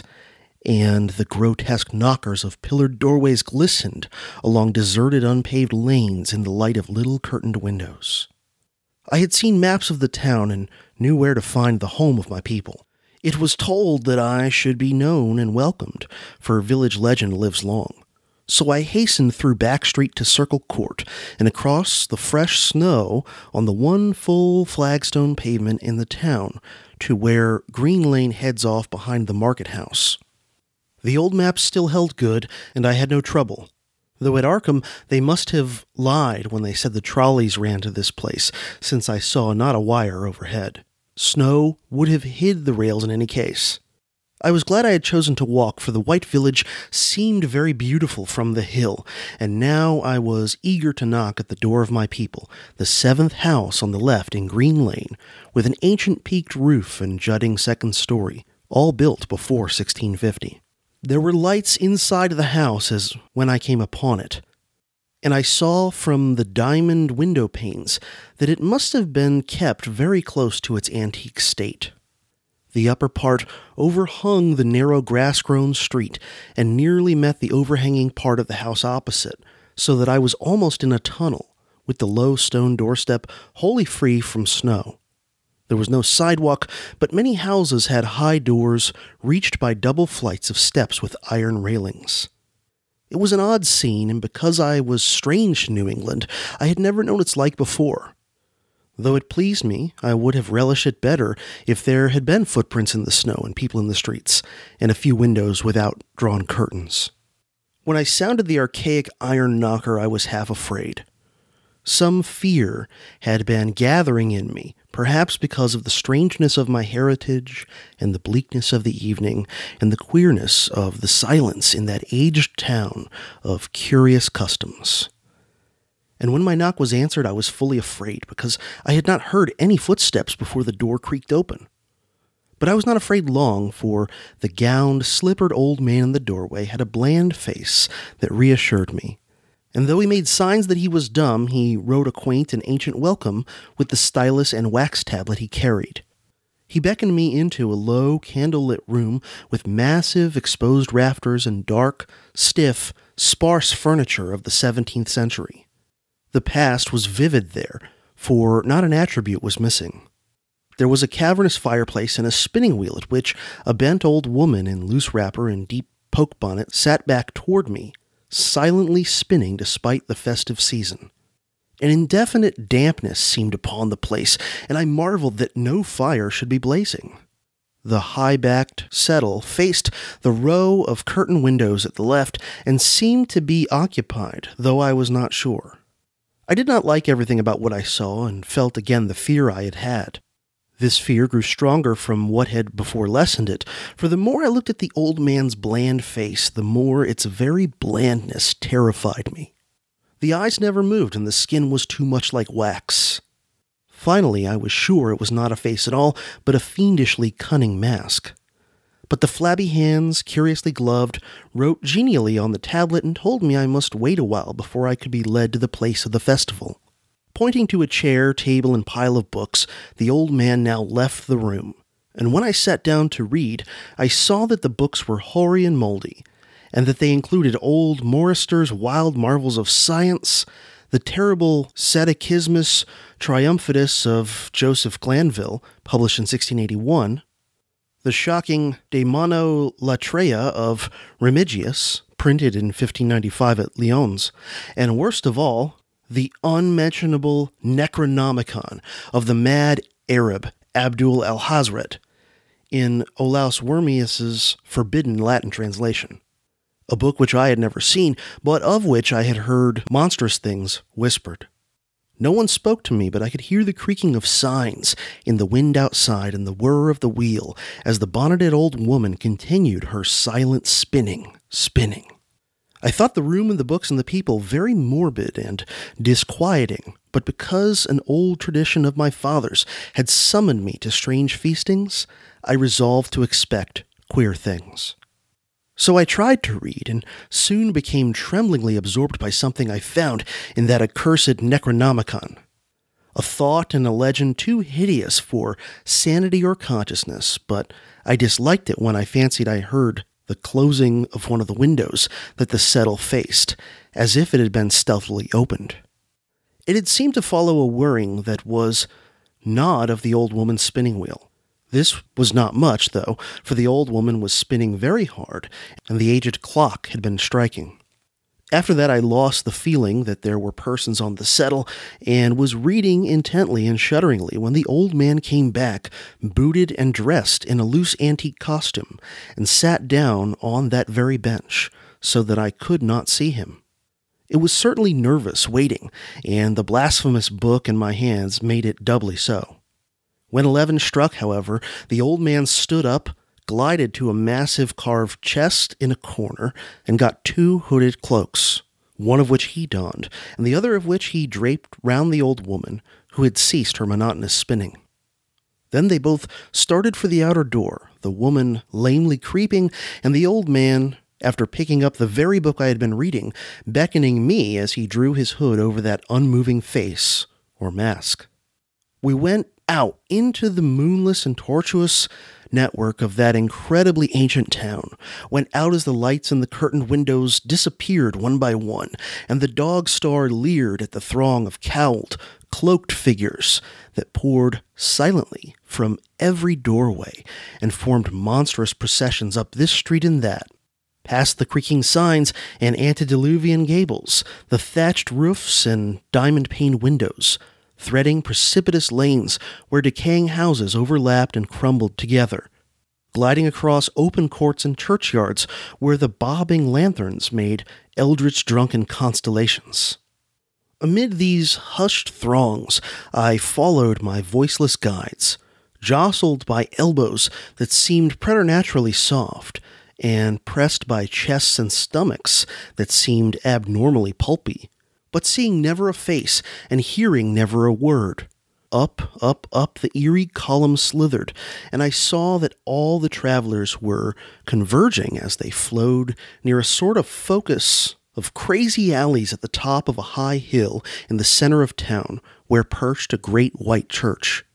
Speaker 2: and the grotesque knockers of pillared doorways glistened along deserted unpaved lanes in the light of little curtained windows. I had seen maps of the town and knew where to find the home of my people. It was told that I should be known and welcomed, for village legend lives long. So I hastened through Back Street to Circle Court and across the fresh snow on the one full flagstone pavement in the town to where Green Lane heads off behind the market house. The old maps still held good, and I had no trouble, though at Arkham they must have lied when they said the trolleys ran to this place, since I saw not a wire overhead. Snow would have hid the rails in any case. I was glad I had chosen to walk, for the white village seemed very beautiful from the hill, and now I was eager to knock at the door of my people, the 7th house on the left in Green Lane, with an ancient peaked roof and jutting second story, all built before 1650. There were lights inside the house as when I came upon it, and I saw from the diamond window panes that it must have been kept very close to its antique state. The upper part overhung the narrow grass-grown street and nearly met the overhanging part of the house opposite, so that I was almost in a tunnel, with the low stone doorstep wholly free from snow. There was no sidewalk, but many houses had high doors reached by double flights of steps with iron railings. It was an odd scene, and because I was strange to New England, I had never known its like before. Though it pleased me, I would have relished it better if there had been footprints in the snow and people in the streets, and a few windows without drawn curtains. When I sounded the archaic iron knocker, I was half afraid. Some fear had been gathering in me, perhaps because of the strangeness of my heritage and the bleakness of the evening and the queerness of the silence in that aged town of curious customs. And when my knock was answered, I was fully afraid, because I had not heard any footsteps before the door creaked open. But I was not afraid long, for the gowned, slippered old man in the doorway had a bland face that reassured me. And though he made signs that he was dumb, he wrote a quaint and ancient welcome with the stylus and wax tablet he carried. He beckoned me into a low, candle-lit room with massive, exposed rafters and dark, stiff, sparse furniture of the 17th century. The past was vivid there, for not an attribute was missing. There was a cavernous fireplace and a spinning wheel at which a bent old woman in loose wrapper and deep poke bonnet sat back toward me, silently spinning despite the festive season. An indefinite dampness seemed upon the place, and I marveled that no fire should be blazing. The high-backed settle faced the row of curtain windows at the left and seemed to be occupied, though I was not sure. I did not like everything about what I saw, and felt again the fear I had had. This fear grew stronger from what had before lessened it, for the more I looked at the old man's bland face, the more its very blandness terrified me. The eyes never moved, and the skin was too much like wax. Finally, I was sure it was not a face at all, but a fiendishly cunning mask. But the flabby hands, curiously gloved, wrote genially on the tablet and told me I must wait a while before I could be led to the place of the festival. Pointing to a chair, table, and pile of books, the old man now left the room, and when I sat down to read, I saw that the books were hoary and moldy, and that they included old Morrister's Wild Marvels of Science, the terrible Catechismus Triumphatus of Joseph Glanville, published in 1681, the shocking De Mono Latreia of Remigius, printed in 1595 at Lyons, and worst of all, the unmentionable Necronomicon of the mad Arab Abdul Alhazred in Olaus Wormius's forbidden Latin translation, a book which I had never seen, but of which I had heard monstrous things whispered. No one spoke to me, but I could hear the creaking of signs in the wind outside and the whir of the wheel as the bonneted old woman continued her silent spinning. I thought the room and the books and the people very morbid and disquieting, but because an old tradition of my father's had summoned me to strange feastings, I resolved to expect queer things. So I tried to read, and soon became tremblingly absorbed by something I found in that accursed Necronomicon. A thought and a legend too hideous for sanity or consciousness, but I disliked it when I fancied I heard the closing of one of the windows that the settle faced, as if it had been stealthily opened. It had seemed to follow a whirring that was not of the old woman's spinning wheel. This was not much, though, for the old woman was spinning very hard, and the aged clock had been striking. After that I lost the feeling that there were persons on the settle, and was reading intently and shudderingly when the old man came back, booted and dressed in a loose antique costume, and sat down on that very bench, so that I could not see him. It was certainly nervous waiting, and the blasphemous book in my hands made it doubly so. When 11 struck, however, the old man stood up, glided to a massive carved chest in a corner, and got 2 hooded cloaks, one of which he donned, and the other of which he draped round the old woman, who had ceased her monotonous spinning. Then they both started for the outer door, the woman lamely creeping, and the old man, after picking up the very book I had been reading, beckoning me as he drew his hood over that unmoving face, or mask. We went out into the moonless and tortuous network of that incredibly ancient town, went out as the lights in the curtained windows disappeared one by one, and the dog star leered at the throng of cowled, cloaked figures that poured silently from every doorway and formed monstrous processions up this street and that, past the creaking signs and antediluvian gables, the thatched roofs and diamond-paned windows, threading precipitous lanes where decaying houses overlapped and crumbled together, gliding across open courts and churchyards where the bobbing lanterns made eldritch drunken constellations. Amid these hushed throngs, I followed my voiceless guides, jostled by elbows that seemed preternaturally soft, and pressed by chests and stomachs that seemed abnormally pulpy, but seeing never a face and hearing never a word. Up the eerie column slithered, and I saw that all the travelers were converging as they flowed near a sort of focus of crazy alleys at the top of a high hill in the center of town, where perched a great white church.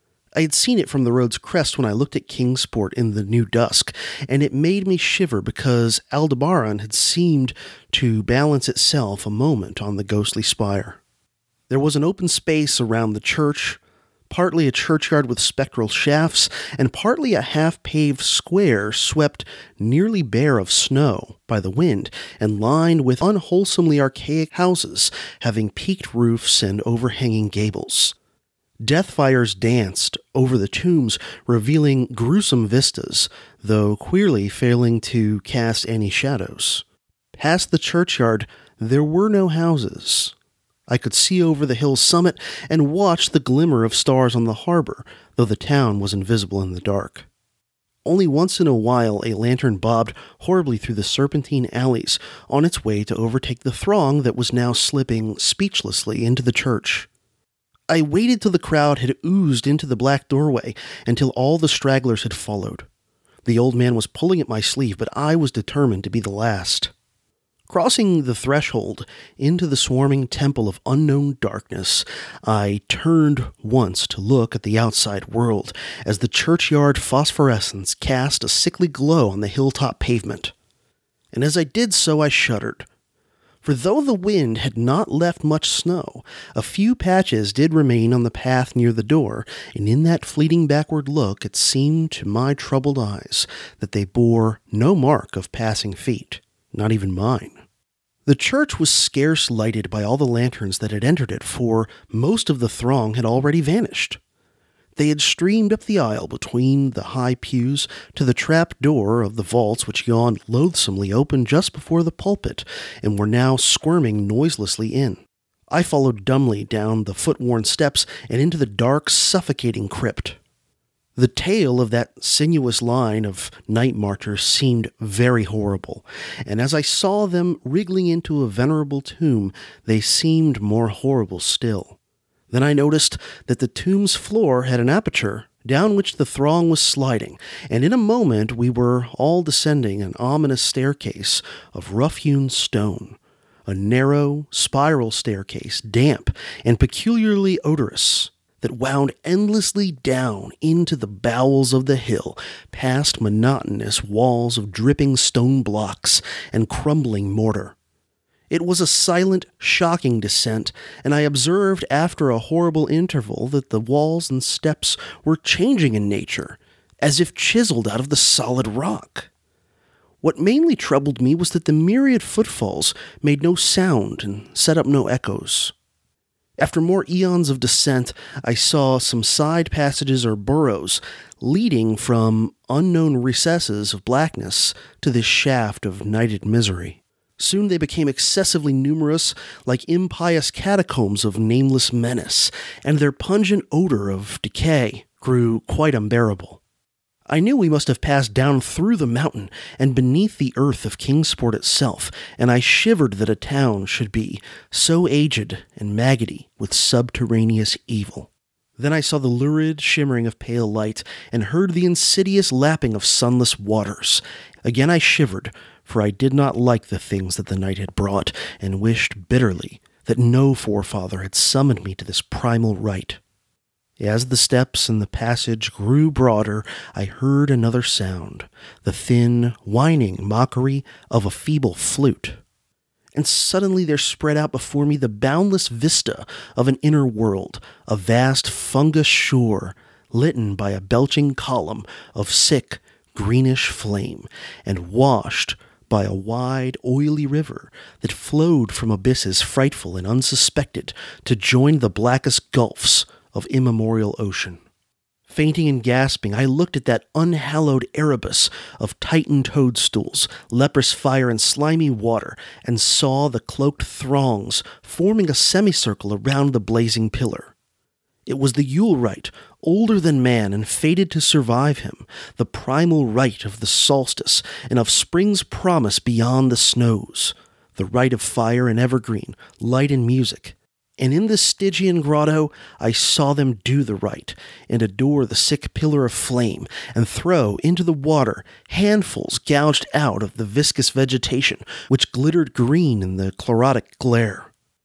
Speaker 2: I had seen it from the road's crest when I looked at Kingsport in the new dusk, and it made me shiver because Aldebaran had seemed to balance itself a moment on the ghostly spire. There was an open space around the church, partly a churchyard with spectral shafts, and partly a half-paved square swept nearly bare of snow by the wind and lined with unwholesomely archaic houses having peaked roofs and overhanging gables. Death fires danced over the tombs, revealing gruesome vistas, though queerly failing to cast any shadows. Past the churchyard, there were no houses. I could see over the hill's summit and watch the glimmer of stars on the harbor, though the town was invisible in the dark. Only once in a while a lantern bobbed horribly through the serpentine alleys on its way to overtake the throng that was now slipping speechlessly into the church. I waited till the crowd had oozed into the black doorway, until all the stragglers had followed. The old man was pulling at my sleeve, but I was determined to be the last. Crossing the threshold into the swarming temple of unknown darkness, I turned once to look at the outside world, as the churchyard phosphorescence cast a sickly glow on the hilltop pavement. And as I did so, I shuddered. For though the wind had not left much snow, a few patches did remain on the path near the door, and in that fleeting backward look it seemed to my troubled eyes that they bore no mark of passing feet, not even mine. The church was scarce lighted by all the lanterns that had entered it, for most of the throng had already vanished. They had streamed up the aisle between the high pews to the trap door of the vaults which yawned loathsomely open just before the pulpit, and were now squirming noiselessly in. I followed dumbly down the foot-worn steps and into the dark, suffocating crypt. The tale of that sinuous line of night marchers seemed very horrible, and as I saw them wriggling into a venerable tomb, they seemed more horrible still. Then I noticed that the tomb's floor had an aperture down which the throng was sliding, and in a moment we were all descending an ominous staircase of rough-hewn stone, a narrow, spiral staircase, damp and peculiarly odorous, that wound endlessly down into the bowels of the hill, past monotonous walls of dripping stone blocks and crumbling mortar. It was a silent, shocking descent, and I observed after a horrible interval that the walls and steps were changing in nature, as if chiseled out of the solid rock. What mainly troubled me was that the myriad footfalls made no sound and set up no echoes. After more eons of descent, I saw some side passages or burrows leading from unknown recesses of blackness to this shaft of nighted misery. Soon they became excessively numerous, like impious catacombs of nameless menace, and their pungent odor of decay grew quite unbearable. I knew we must have passed down through the mountain and beneath the earth of Kingsport itself, and I shivered that a town should be so aged and maggoty with subterraneous evil. Then I saw the lurid shimmering of pale light and heard the insidious lapping of sunless waters. Again I shivered, for I did not like the things that the night had brought, and wished bitterly that no forefather had summoned me to this primal rite. As the steps and the passage grew broader, I heard another sound, the thin, whining mockery of a feeble flute. And suddenly there spread out before me the boundless vista of an inner world, a vast fungus shore, litten by a belching column of sick, greenish flame, and washed by a wide, oily river that flowed from abysses frightful and unsuspected to join the blackest gulfs of immemorial ocean. Fainting and gasping, I looked at that unhallowed Erebus of Titan toadstools, leprous fire, and slimy water, and saw the cloaked throngs forming a semicircle around the blazing pillar. It was the Yule rite, older than man and fated to survive him, the primal rite of the solstice and of spring's promise beyond the snows, the rite of fire and evergreen, light and music. And in the Stygian grotto I saw them do the rite, and adore the sick pillar of flame, and throw into the water handfuls gouged out of the viscous vegetation, which glittered green in the chlorotic glare.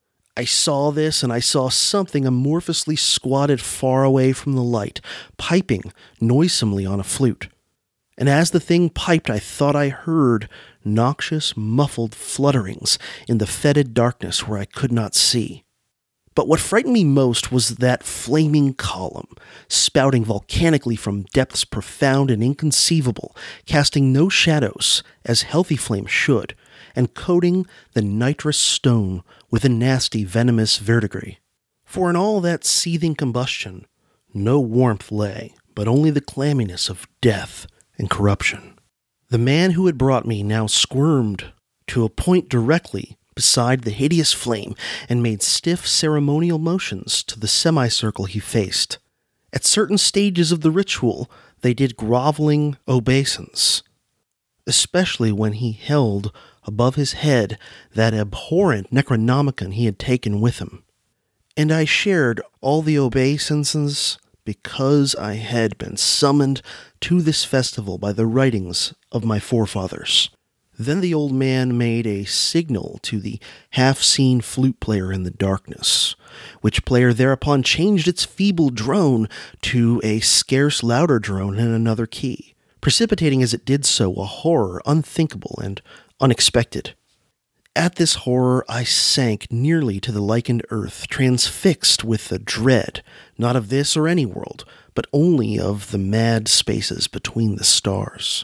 Speaker 2: I saw this, and I saw something amorphously squatted far away from the light, piping noisomely on a flute. And as the thing piped, I thought I heard noxious, muffled flutterings in the fetid darkness where I could not see. But what frightened me most was that flaming column, spouting volcanically from depths profound and inconceivable, casting no shadows, as healthy flames should, and coating the nitrous stone with a nasty, venomous verdigris. For in all that seething combustion, no warmth lay, but only the clamminess of death and corruption. The man who had brought me now squirmed to a point directly beside the hideous flame and made stiff ceremonial motions to the semicircle he faced. At certain stages of the ritual, they did groveling obeisance, especially when he held above his head that abhorrent Necronomicon he had taken with him. And I shared all the obeisances because I had been summoned to this festival by the writings of my forefathers. Then the old man made a signal to the half-seen flute player in the darkness, which player thereupon changed its feeble drone to a scarce louder drone in another key, precipitating as it did so a horror unthinkable and unexpected. At this horror I sank nearly to the lichened earth, transfixed with the dread, not of this or any world, but only of the mad spaces between the stars.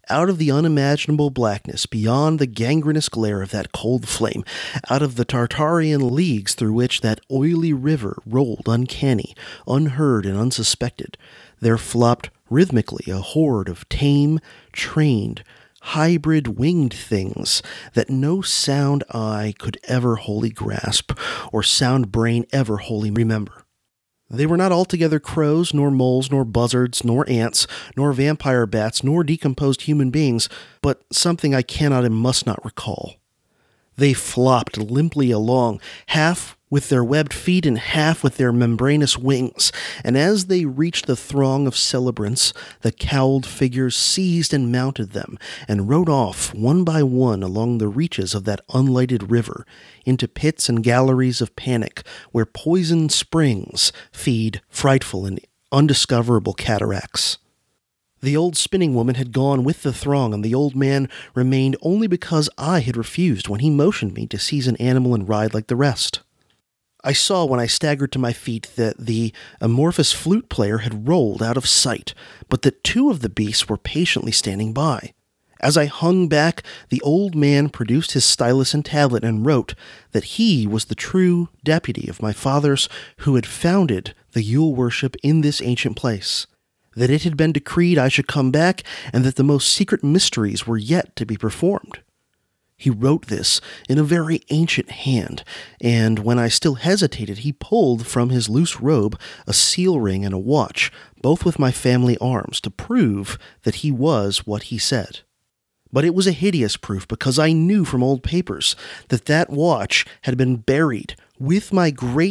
Speaker 2: out of the unimaginable blackness, beyond the gangrenous glare of that cold flame, out of the Tartarian leagues through which that oily river rolled uncanny, unheard, and unsuspected, there flopped rhythmically a horde of tame, trained, hybrid winged things that no sound eye could ever wholly grasp, or sound brain ever wholly remember. They were not altogether crows, nor moles, nor buzzards, nor ants, nor vampire bats, nor decomposed human beings, but something I cannot and must not recall. They flopped limply along, half with their webbed feet and half with their membranous wings, and as they reached the throng of celebrants, the cowled figures seized and mounted them, and rode off one by one along the reaches of that unlighted river, into pits and galleries of panic, where poisoned springs feed frightful and undiscoverable cataracts. The old spinning woman had gone with the throng, and the old man remained only because I had refused when he motioned me to seize an animal and ride like the rest. I saw when I staggered to my feet that the amorphous flute player had rolled out of sight, but that two of the beasts were patiently standing by. As I hung back, the old man produced his stylus and tablet and wrote that he was the true deputy of my fathers who had founded the Yule worship in this ancient place, that it had been decreed I should come back, and that the most secret mysteries were yet to be performed. He wrote this in a very ancient hand, and when I still hesitated, he pulled from his loose robe a seal ring and a watch, both with my family arms, to prove that he was what he said. But it was a hideous proof, because I knew from old papers that that watch had been buried with my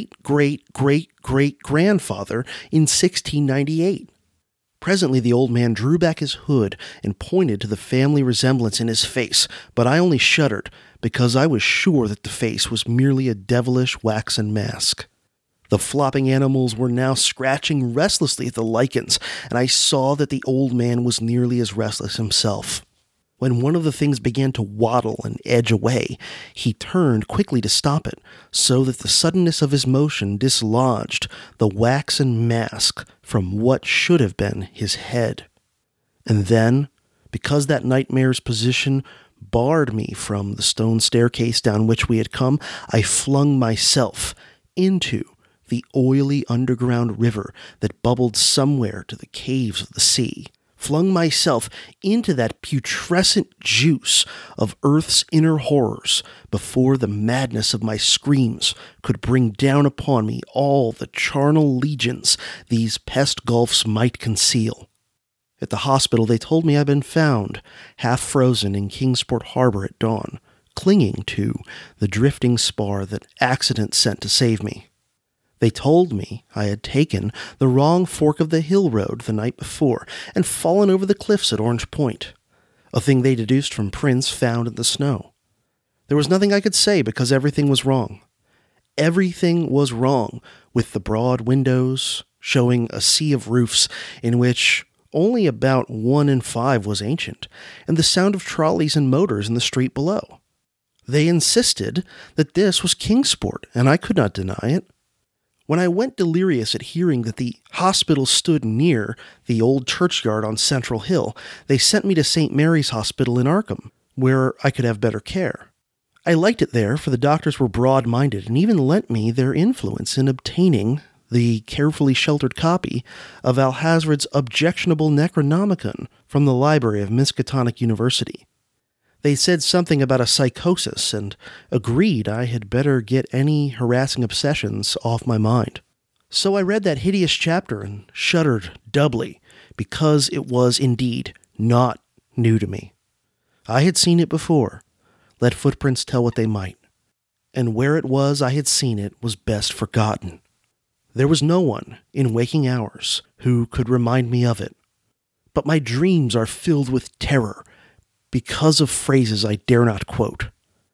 Speaker 2: great-great-great-great-grandfather in 1698. Presently the old man drew back his hood and pointed to the family resemblance in his face, but I only shuddered, because I was sure that the face was merely a devilish waxen mask. The flopping animals were now scratching restlessly at the lichens, and I saw that the old man was nearly as restless himself. When one of the things began to waddle and edge away, he turned quickly to stop it, so that the suddenness of his motion dislodged the waxen mask from what should have been his head. And then, because that nightmare's position barred me from the stone staircase down which we had come, I flung myself into the oily underground river that bubbled somewhere to the caves of the sea. Flung myself into that putrescent juice of earth's inner horrors before the madness of my screams could bring down upon me all the charnel legions these pest gulfs might conceal. At the hospital they told me I'd been found, half frozen in Kingsport Harbor at dawn, clinging to the drifting spar that accident sent to save me. They told me I had taken the wrong fork of the hill road the night before and fallen over the cliffs at Orange Point, a thing they deduced from prints found in the snow. There was nothing I could say because everything was wrong. Everything was wrong with the broad windows showing a sea of roofs in which only about 1 in 5 was ancient, and the sound of trolleys and motors in the street below. They insisted that this was Kingsport, and I could not deny it. When I went delirious at hearing that the hospital stood near the old churchyard on Central Hill, they sent me to St. Mary's Hospital in Arkham, where I could have better care. I liked it there, for the doctors were broad-minded and even lent me their influence in obtaining the carefully sheltered copy of Alhazred's objectionable Necronomicon from the library of Miskatonic University. They said something about a psychosis and agreed I had better get any harassing obsessions off my mind. So I read that hideous chapter and shuddered doubly, because it was indeed not new to me. I had seen it before, let footprints tell what they might, and where it was I had seen it was best forgotten. There was no one in waking hours who could remind me of it, but my dreams are filled with terror because of phrases I dare not quote.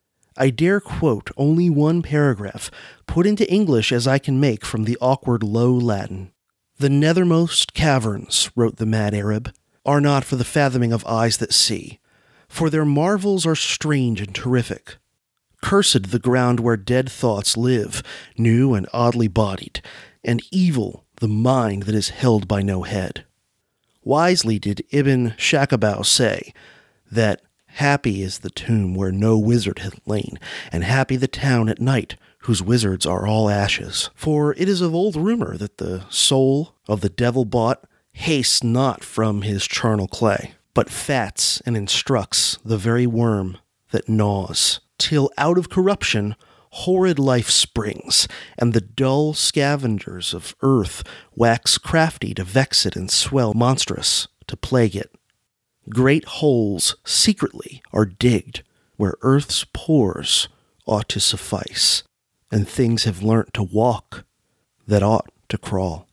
Speaker 2: I dare quote only one paragraph, put into English as I can make from the awkward Low Latin. "The nethermost caverns," wrote the mad Arab, "are not for the fathoming of eyes that see, for their marvels are strange and terrific. Cursed the ground where dead thoughts live, new and oddly bodied, and evil the mind that is held by no head. Wisely did Ibn Shakabau say that happy is the tomb where no wizard hath lain, and happy the town at night whose wizards are all ashes. For it is of old rumor that the soul of the devil-bought hastes not from his charnel clay, but fats and instructs the very worm that gnaws, till out of corruption horrid life springs, and the dull scavengers of earth wax crafty to vex it and swell monstrous to plague it. Great holes secretly are digged where earth's pores ought to suffice, and things have learnt to walk that ought to crawl.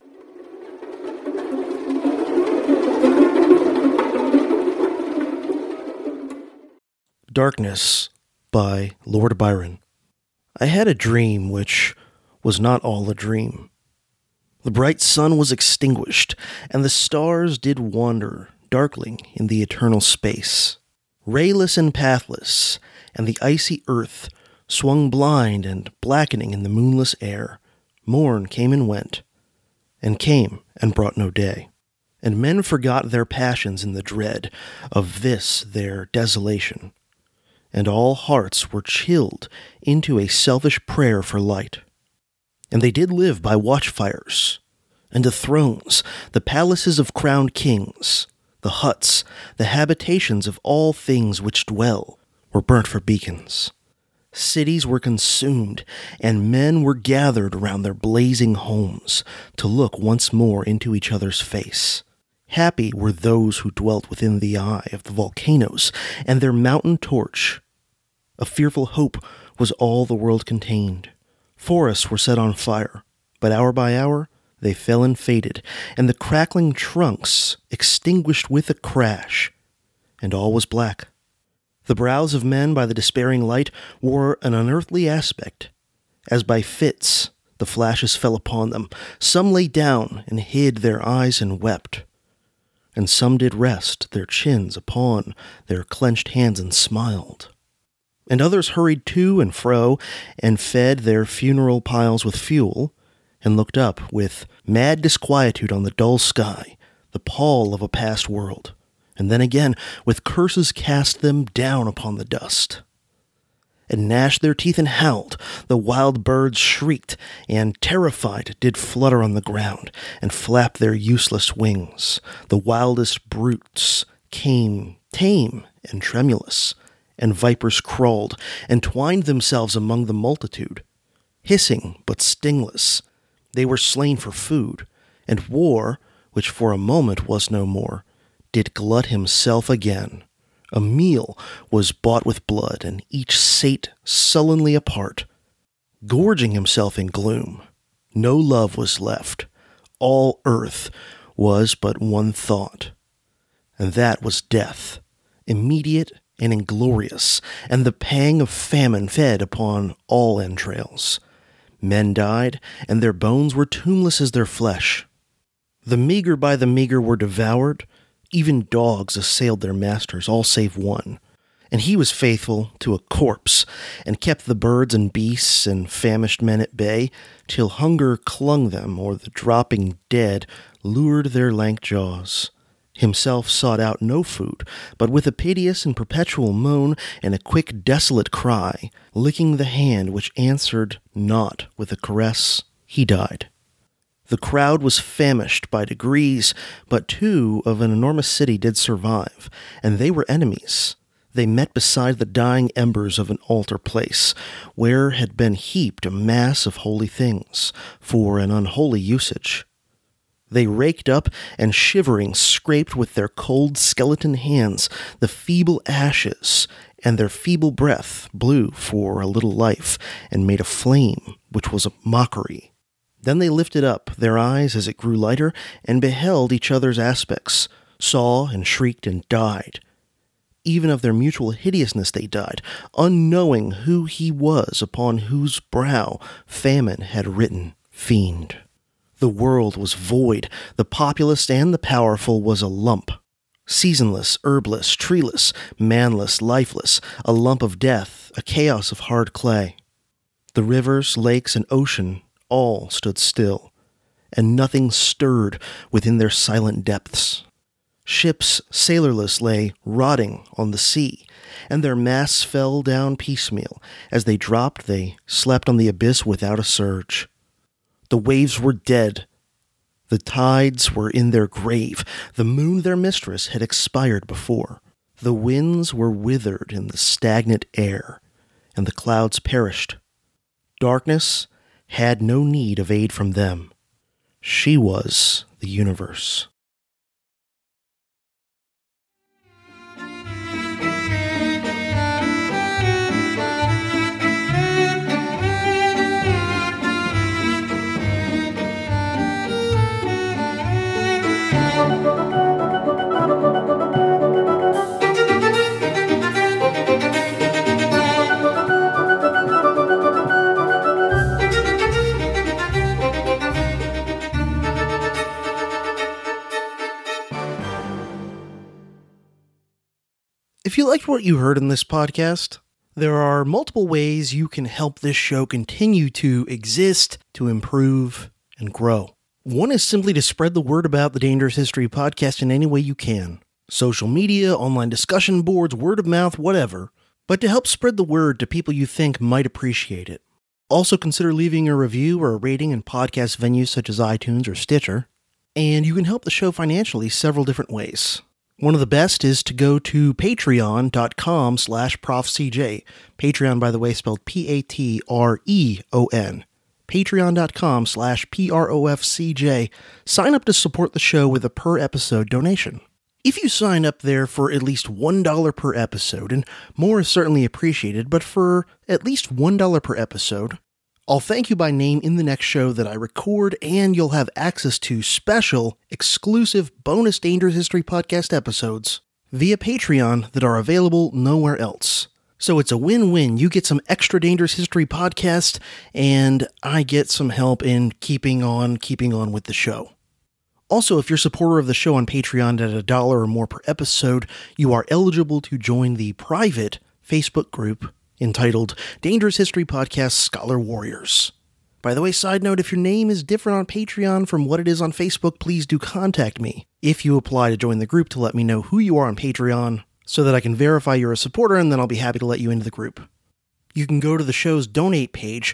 Speaker 2: Darkness by Lord Byron. I had a dream which was not all a dream. The bright sun was extinguished, and the stars did wander darkling in the eternal space, rayless and pathless, and the icy earth swung blind and blackening in the moonless air. Morn came and came and brought no day. And men forgot their passions in the dread of this their desolation, and all hearts were chilled into a selfish prayer for light. And they did live by watchfires, and the thrones, the palaces of crowned kings, the huts, the habitations of all things which dwell, were burnt for beacons. Cities were consumed, and men were gathered around their blazing homes to look once more into each other's face. Happy were those who dwelt within the eye of the volcanoes and their mountain torch. A fearful hope was all the world contained. Forests were set on fire, but hour by hour they fell and faded, and the crackling trunks extinguished with a crash, and all was black. The brows of men by the despairing light wore an unearthly aspect. As by fits the flashes fell upon them, some lay down and hid their eyes and wept, and some did rest their chins upon their clenched hands and smiled. And others hurried to and fro, and fed their funeral piles with fuel, and looked up with mad disquietude on the dull sky, the pall of a past world, and then again with curses cast them down upon the dust. And gnashed their teeth and howled, the wild birds shrieked, and terrified did flutter on the ground, and flap their useless wings. The wildest brutes came tame and tremulous, and vipers crawled, and twined themselves among the multitude. Hissing but stingless, they were slain for food, and war, which for a moment was no more, did glut himself again. A meal was bought with blood, and each sate sullenly apart, gorging himself in gloom. No love was left. All earth was but one thought, and that was death, immediate and inglorious, and the pang of famine fed upon all entrails. Men died, and their bones were tombless as their flesh. The meager by the meager were devoured. Even dogs assailed their masters, all save one. And he was faithful to a corpse, and kept the birds and beasts and famished men at bay, till hunger clung them, or the dropping dead lured their lank jaws. Himself sought out no food, but with a piteous and perpetual moan, and a quick desolate cry, licking the hand which answered not with a caress, he died. The crowd was famished by degrees, but two of an enormous city did survive, and they were enemies. They met beside the dying embers of an altar place, where had been heaped a mass of holy things, for an unholy usage. They raked up, and shivering scraped with their cold skeleton hands the feeble ashes, and their feeble breath blew for a little life, and made a flame which was a mockery. Then they lifted up their eyes as it grew lighter, and beheld each other's aspects, saw and shrieked and died. Even of their mutual hideousness they died, unknowing who he was upon whose brow famine had written fiend. The world was void, the populous and the powerful was a lump. Seasonless, herbless, treeless, manless, lifeless, a lump of death, a chaos of hard clay. The rivers, lakes, and ocean all stood still, and nothing stirred within their silent depths. Ships sailorless lay rotting on the sea, and their masts fell down piecemeal. As they dropped, they slept on the abyss without a surge. The waves were dead. The tides were in their grave. The moon, their mistress, had expired before. The winds were withered in the stagnant air, and the clouds perished. Darkness had no need of aid from them. She was the universe. If you liked what you heard in this podcast, there are multiple ways you can help this show continue to exist, to improve, and grow. One is simply to spread the word about the Dangerous History Podcast in any way you can. Social media, online discussion boards, word of mouth, whatever. But to help spread the word to people you think might appreciate it. Also consider leaving a review or a rating in podcast venues such as iTunes or Stitcher. And you can help the show financially several different ways. One of the best is to go to patreon.com/ProfCJ. Patreon, by the way, spelled Patreon. Patreon.com/PROFCJ. Sign up to support the show with a per episode donation. If you sign up there for at least $1 per episode, and more is certainly appreciated, but for at least $1 per episode, I'll thank you by name in the next show that I record, and you'll have access to special, exclusive, bonus Dangerous History Podcast episodes via Patreon that are available nowhere else. So it's a win-win. You get some extra Dangerous History Podcast, and I get some help in keeping on with the show. Also, if you're a supporter of the show on Patreon at $1 or more per episode, you are eligible to join the private Facebook group entitled Dangerous History Podcast Scholar Warriors. By the way, side note, if your name is different on Patreon from what it is on Facebook, please do contact me if you apply to join the group to let me know who you are on Patreon so that I can verify you're a supporter, and then I'll be happy to let you into the group. You can go to the show's donate page,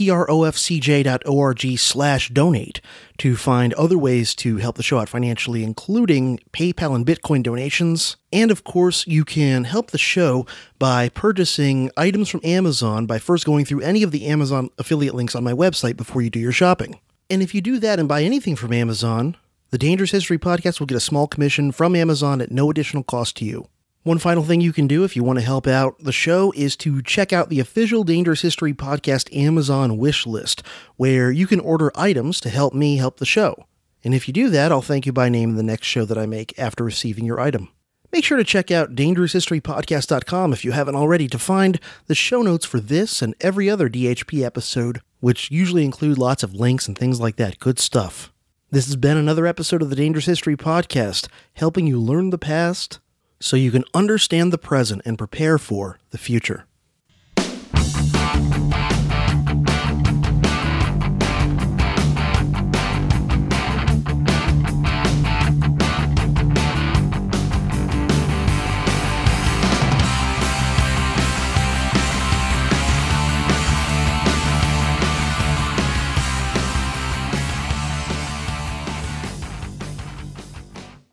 Speaker 2: profcj.org/donate, to find other ways to help the show out financially, including PayPal and Bitcoin donations. And of course, you can help the show by purchasing items from Amazon by first going through any of the Amazon affiliate links on my website before you do your shopping. And if you do that and buy anything from Amazon, the Dangerous History Podcast will get a small commission from Amazon at no additional cost to you. One final thing you can do if you want to help out the show is to check out the official Dangerous History Podcast Amazon wish list, where you can order items to help me help the show. And if you do that, I'll thank you by name in the next show that I make after receiving your item. Make sure to check out DangerousHistoryPodcast.com if you haven't already to find the show notes for this and every other DHP episode, which usually include lots of links and things like that. Good stuff. This has been another episode of the Dangerous History Podcast, helping you learn the past so you can understand the present and prepare for the future.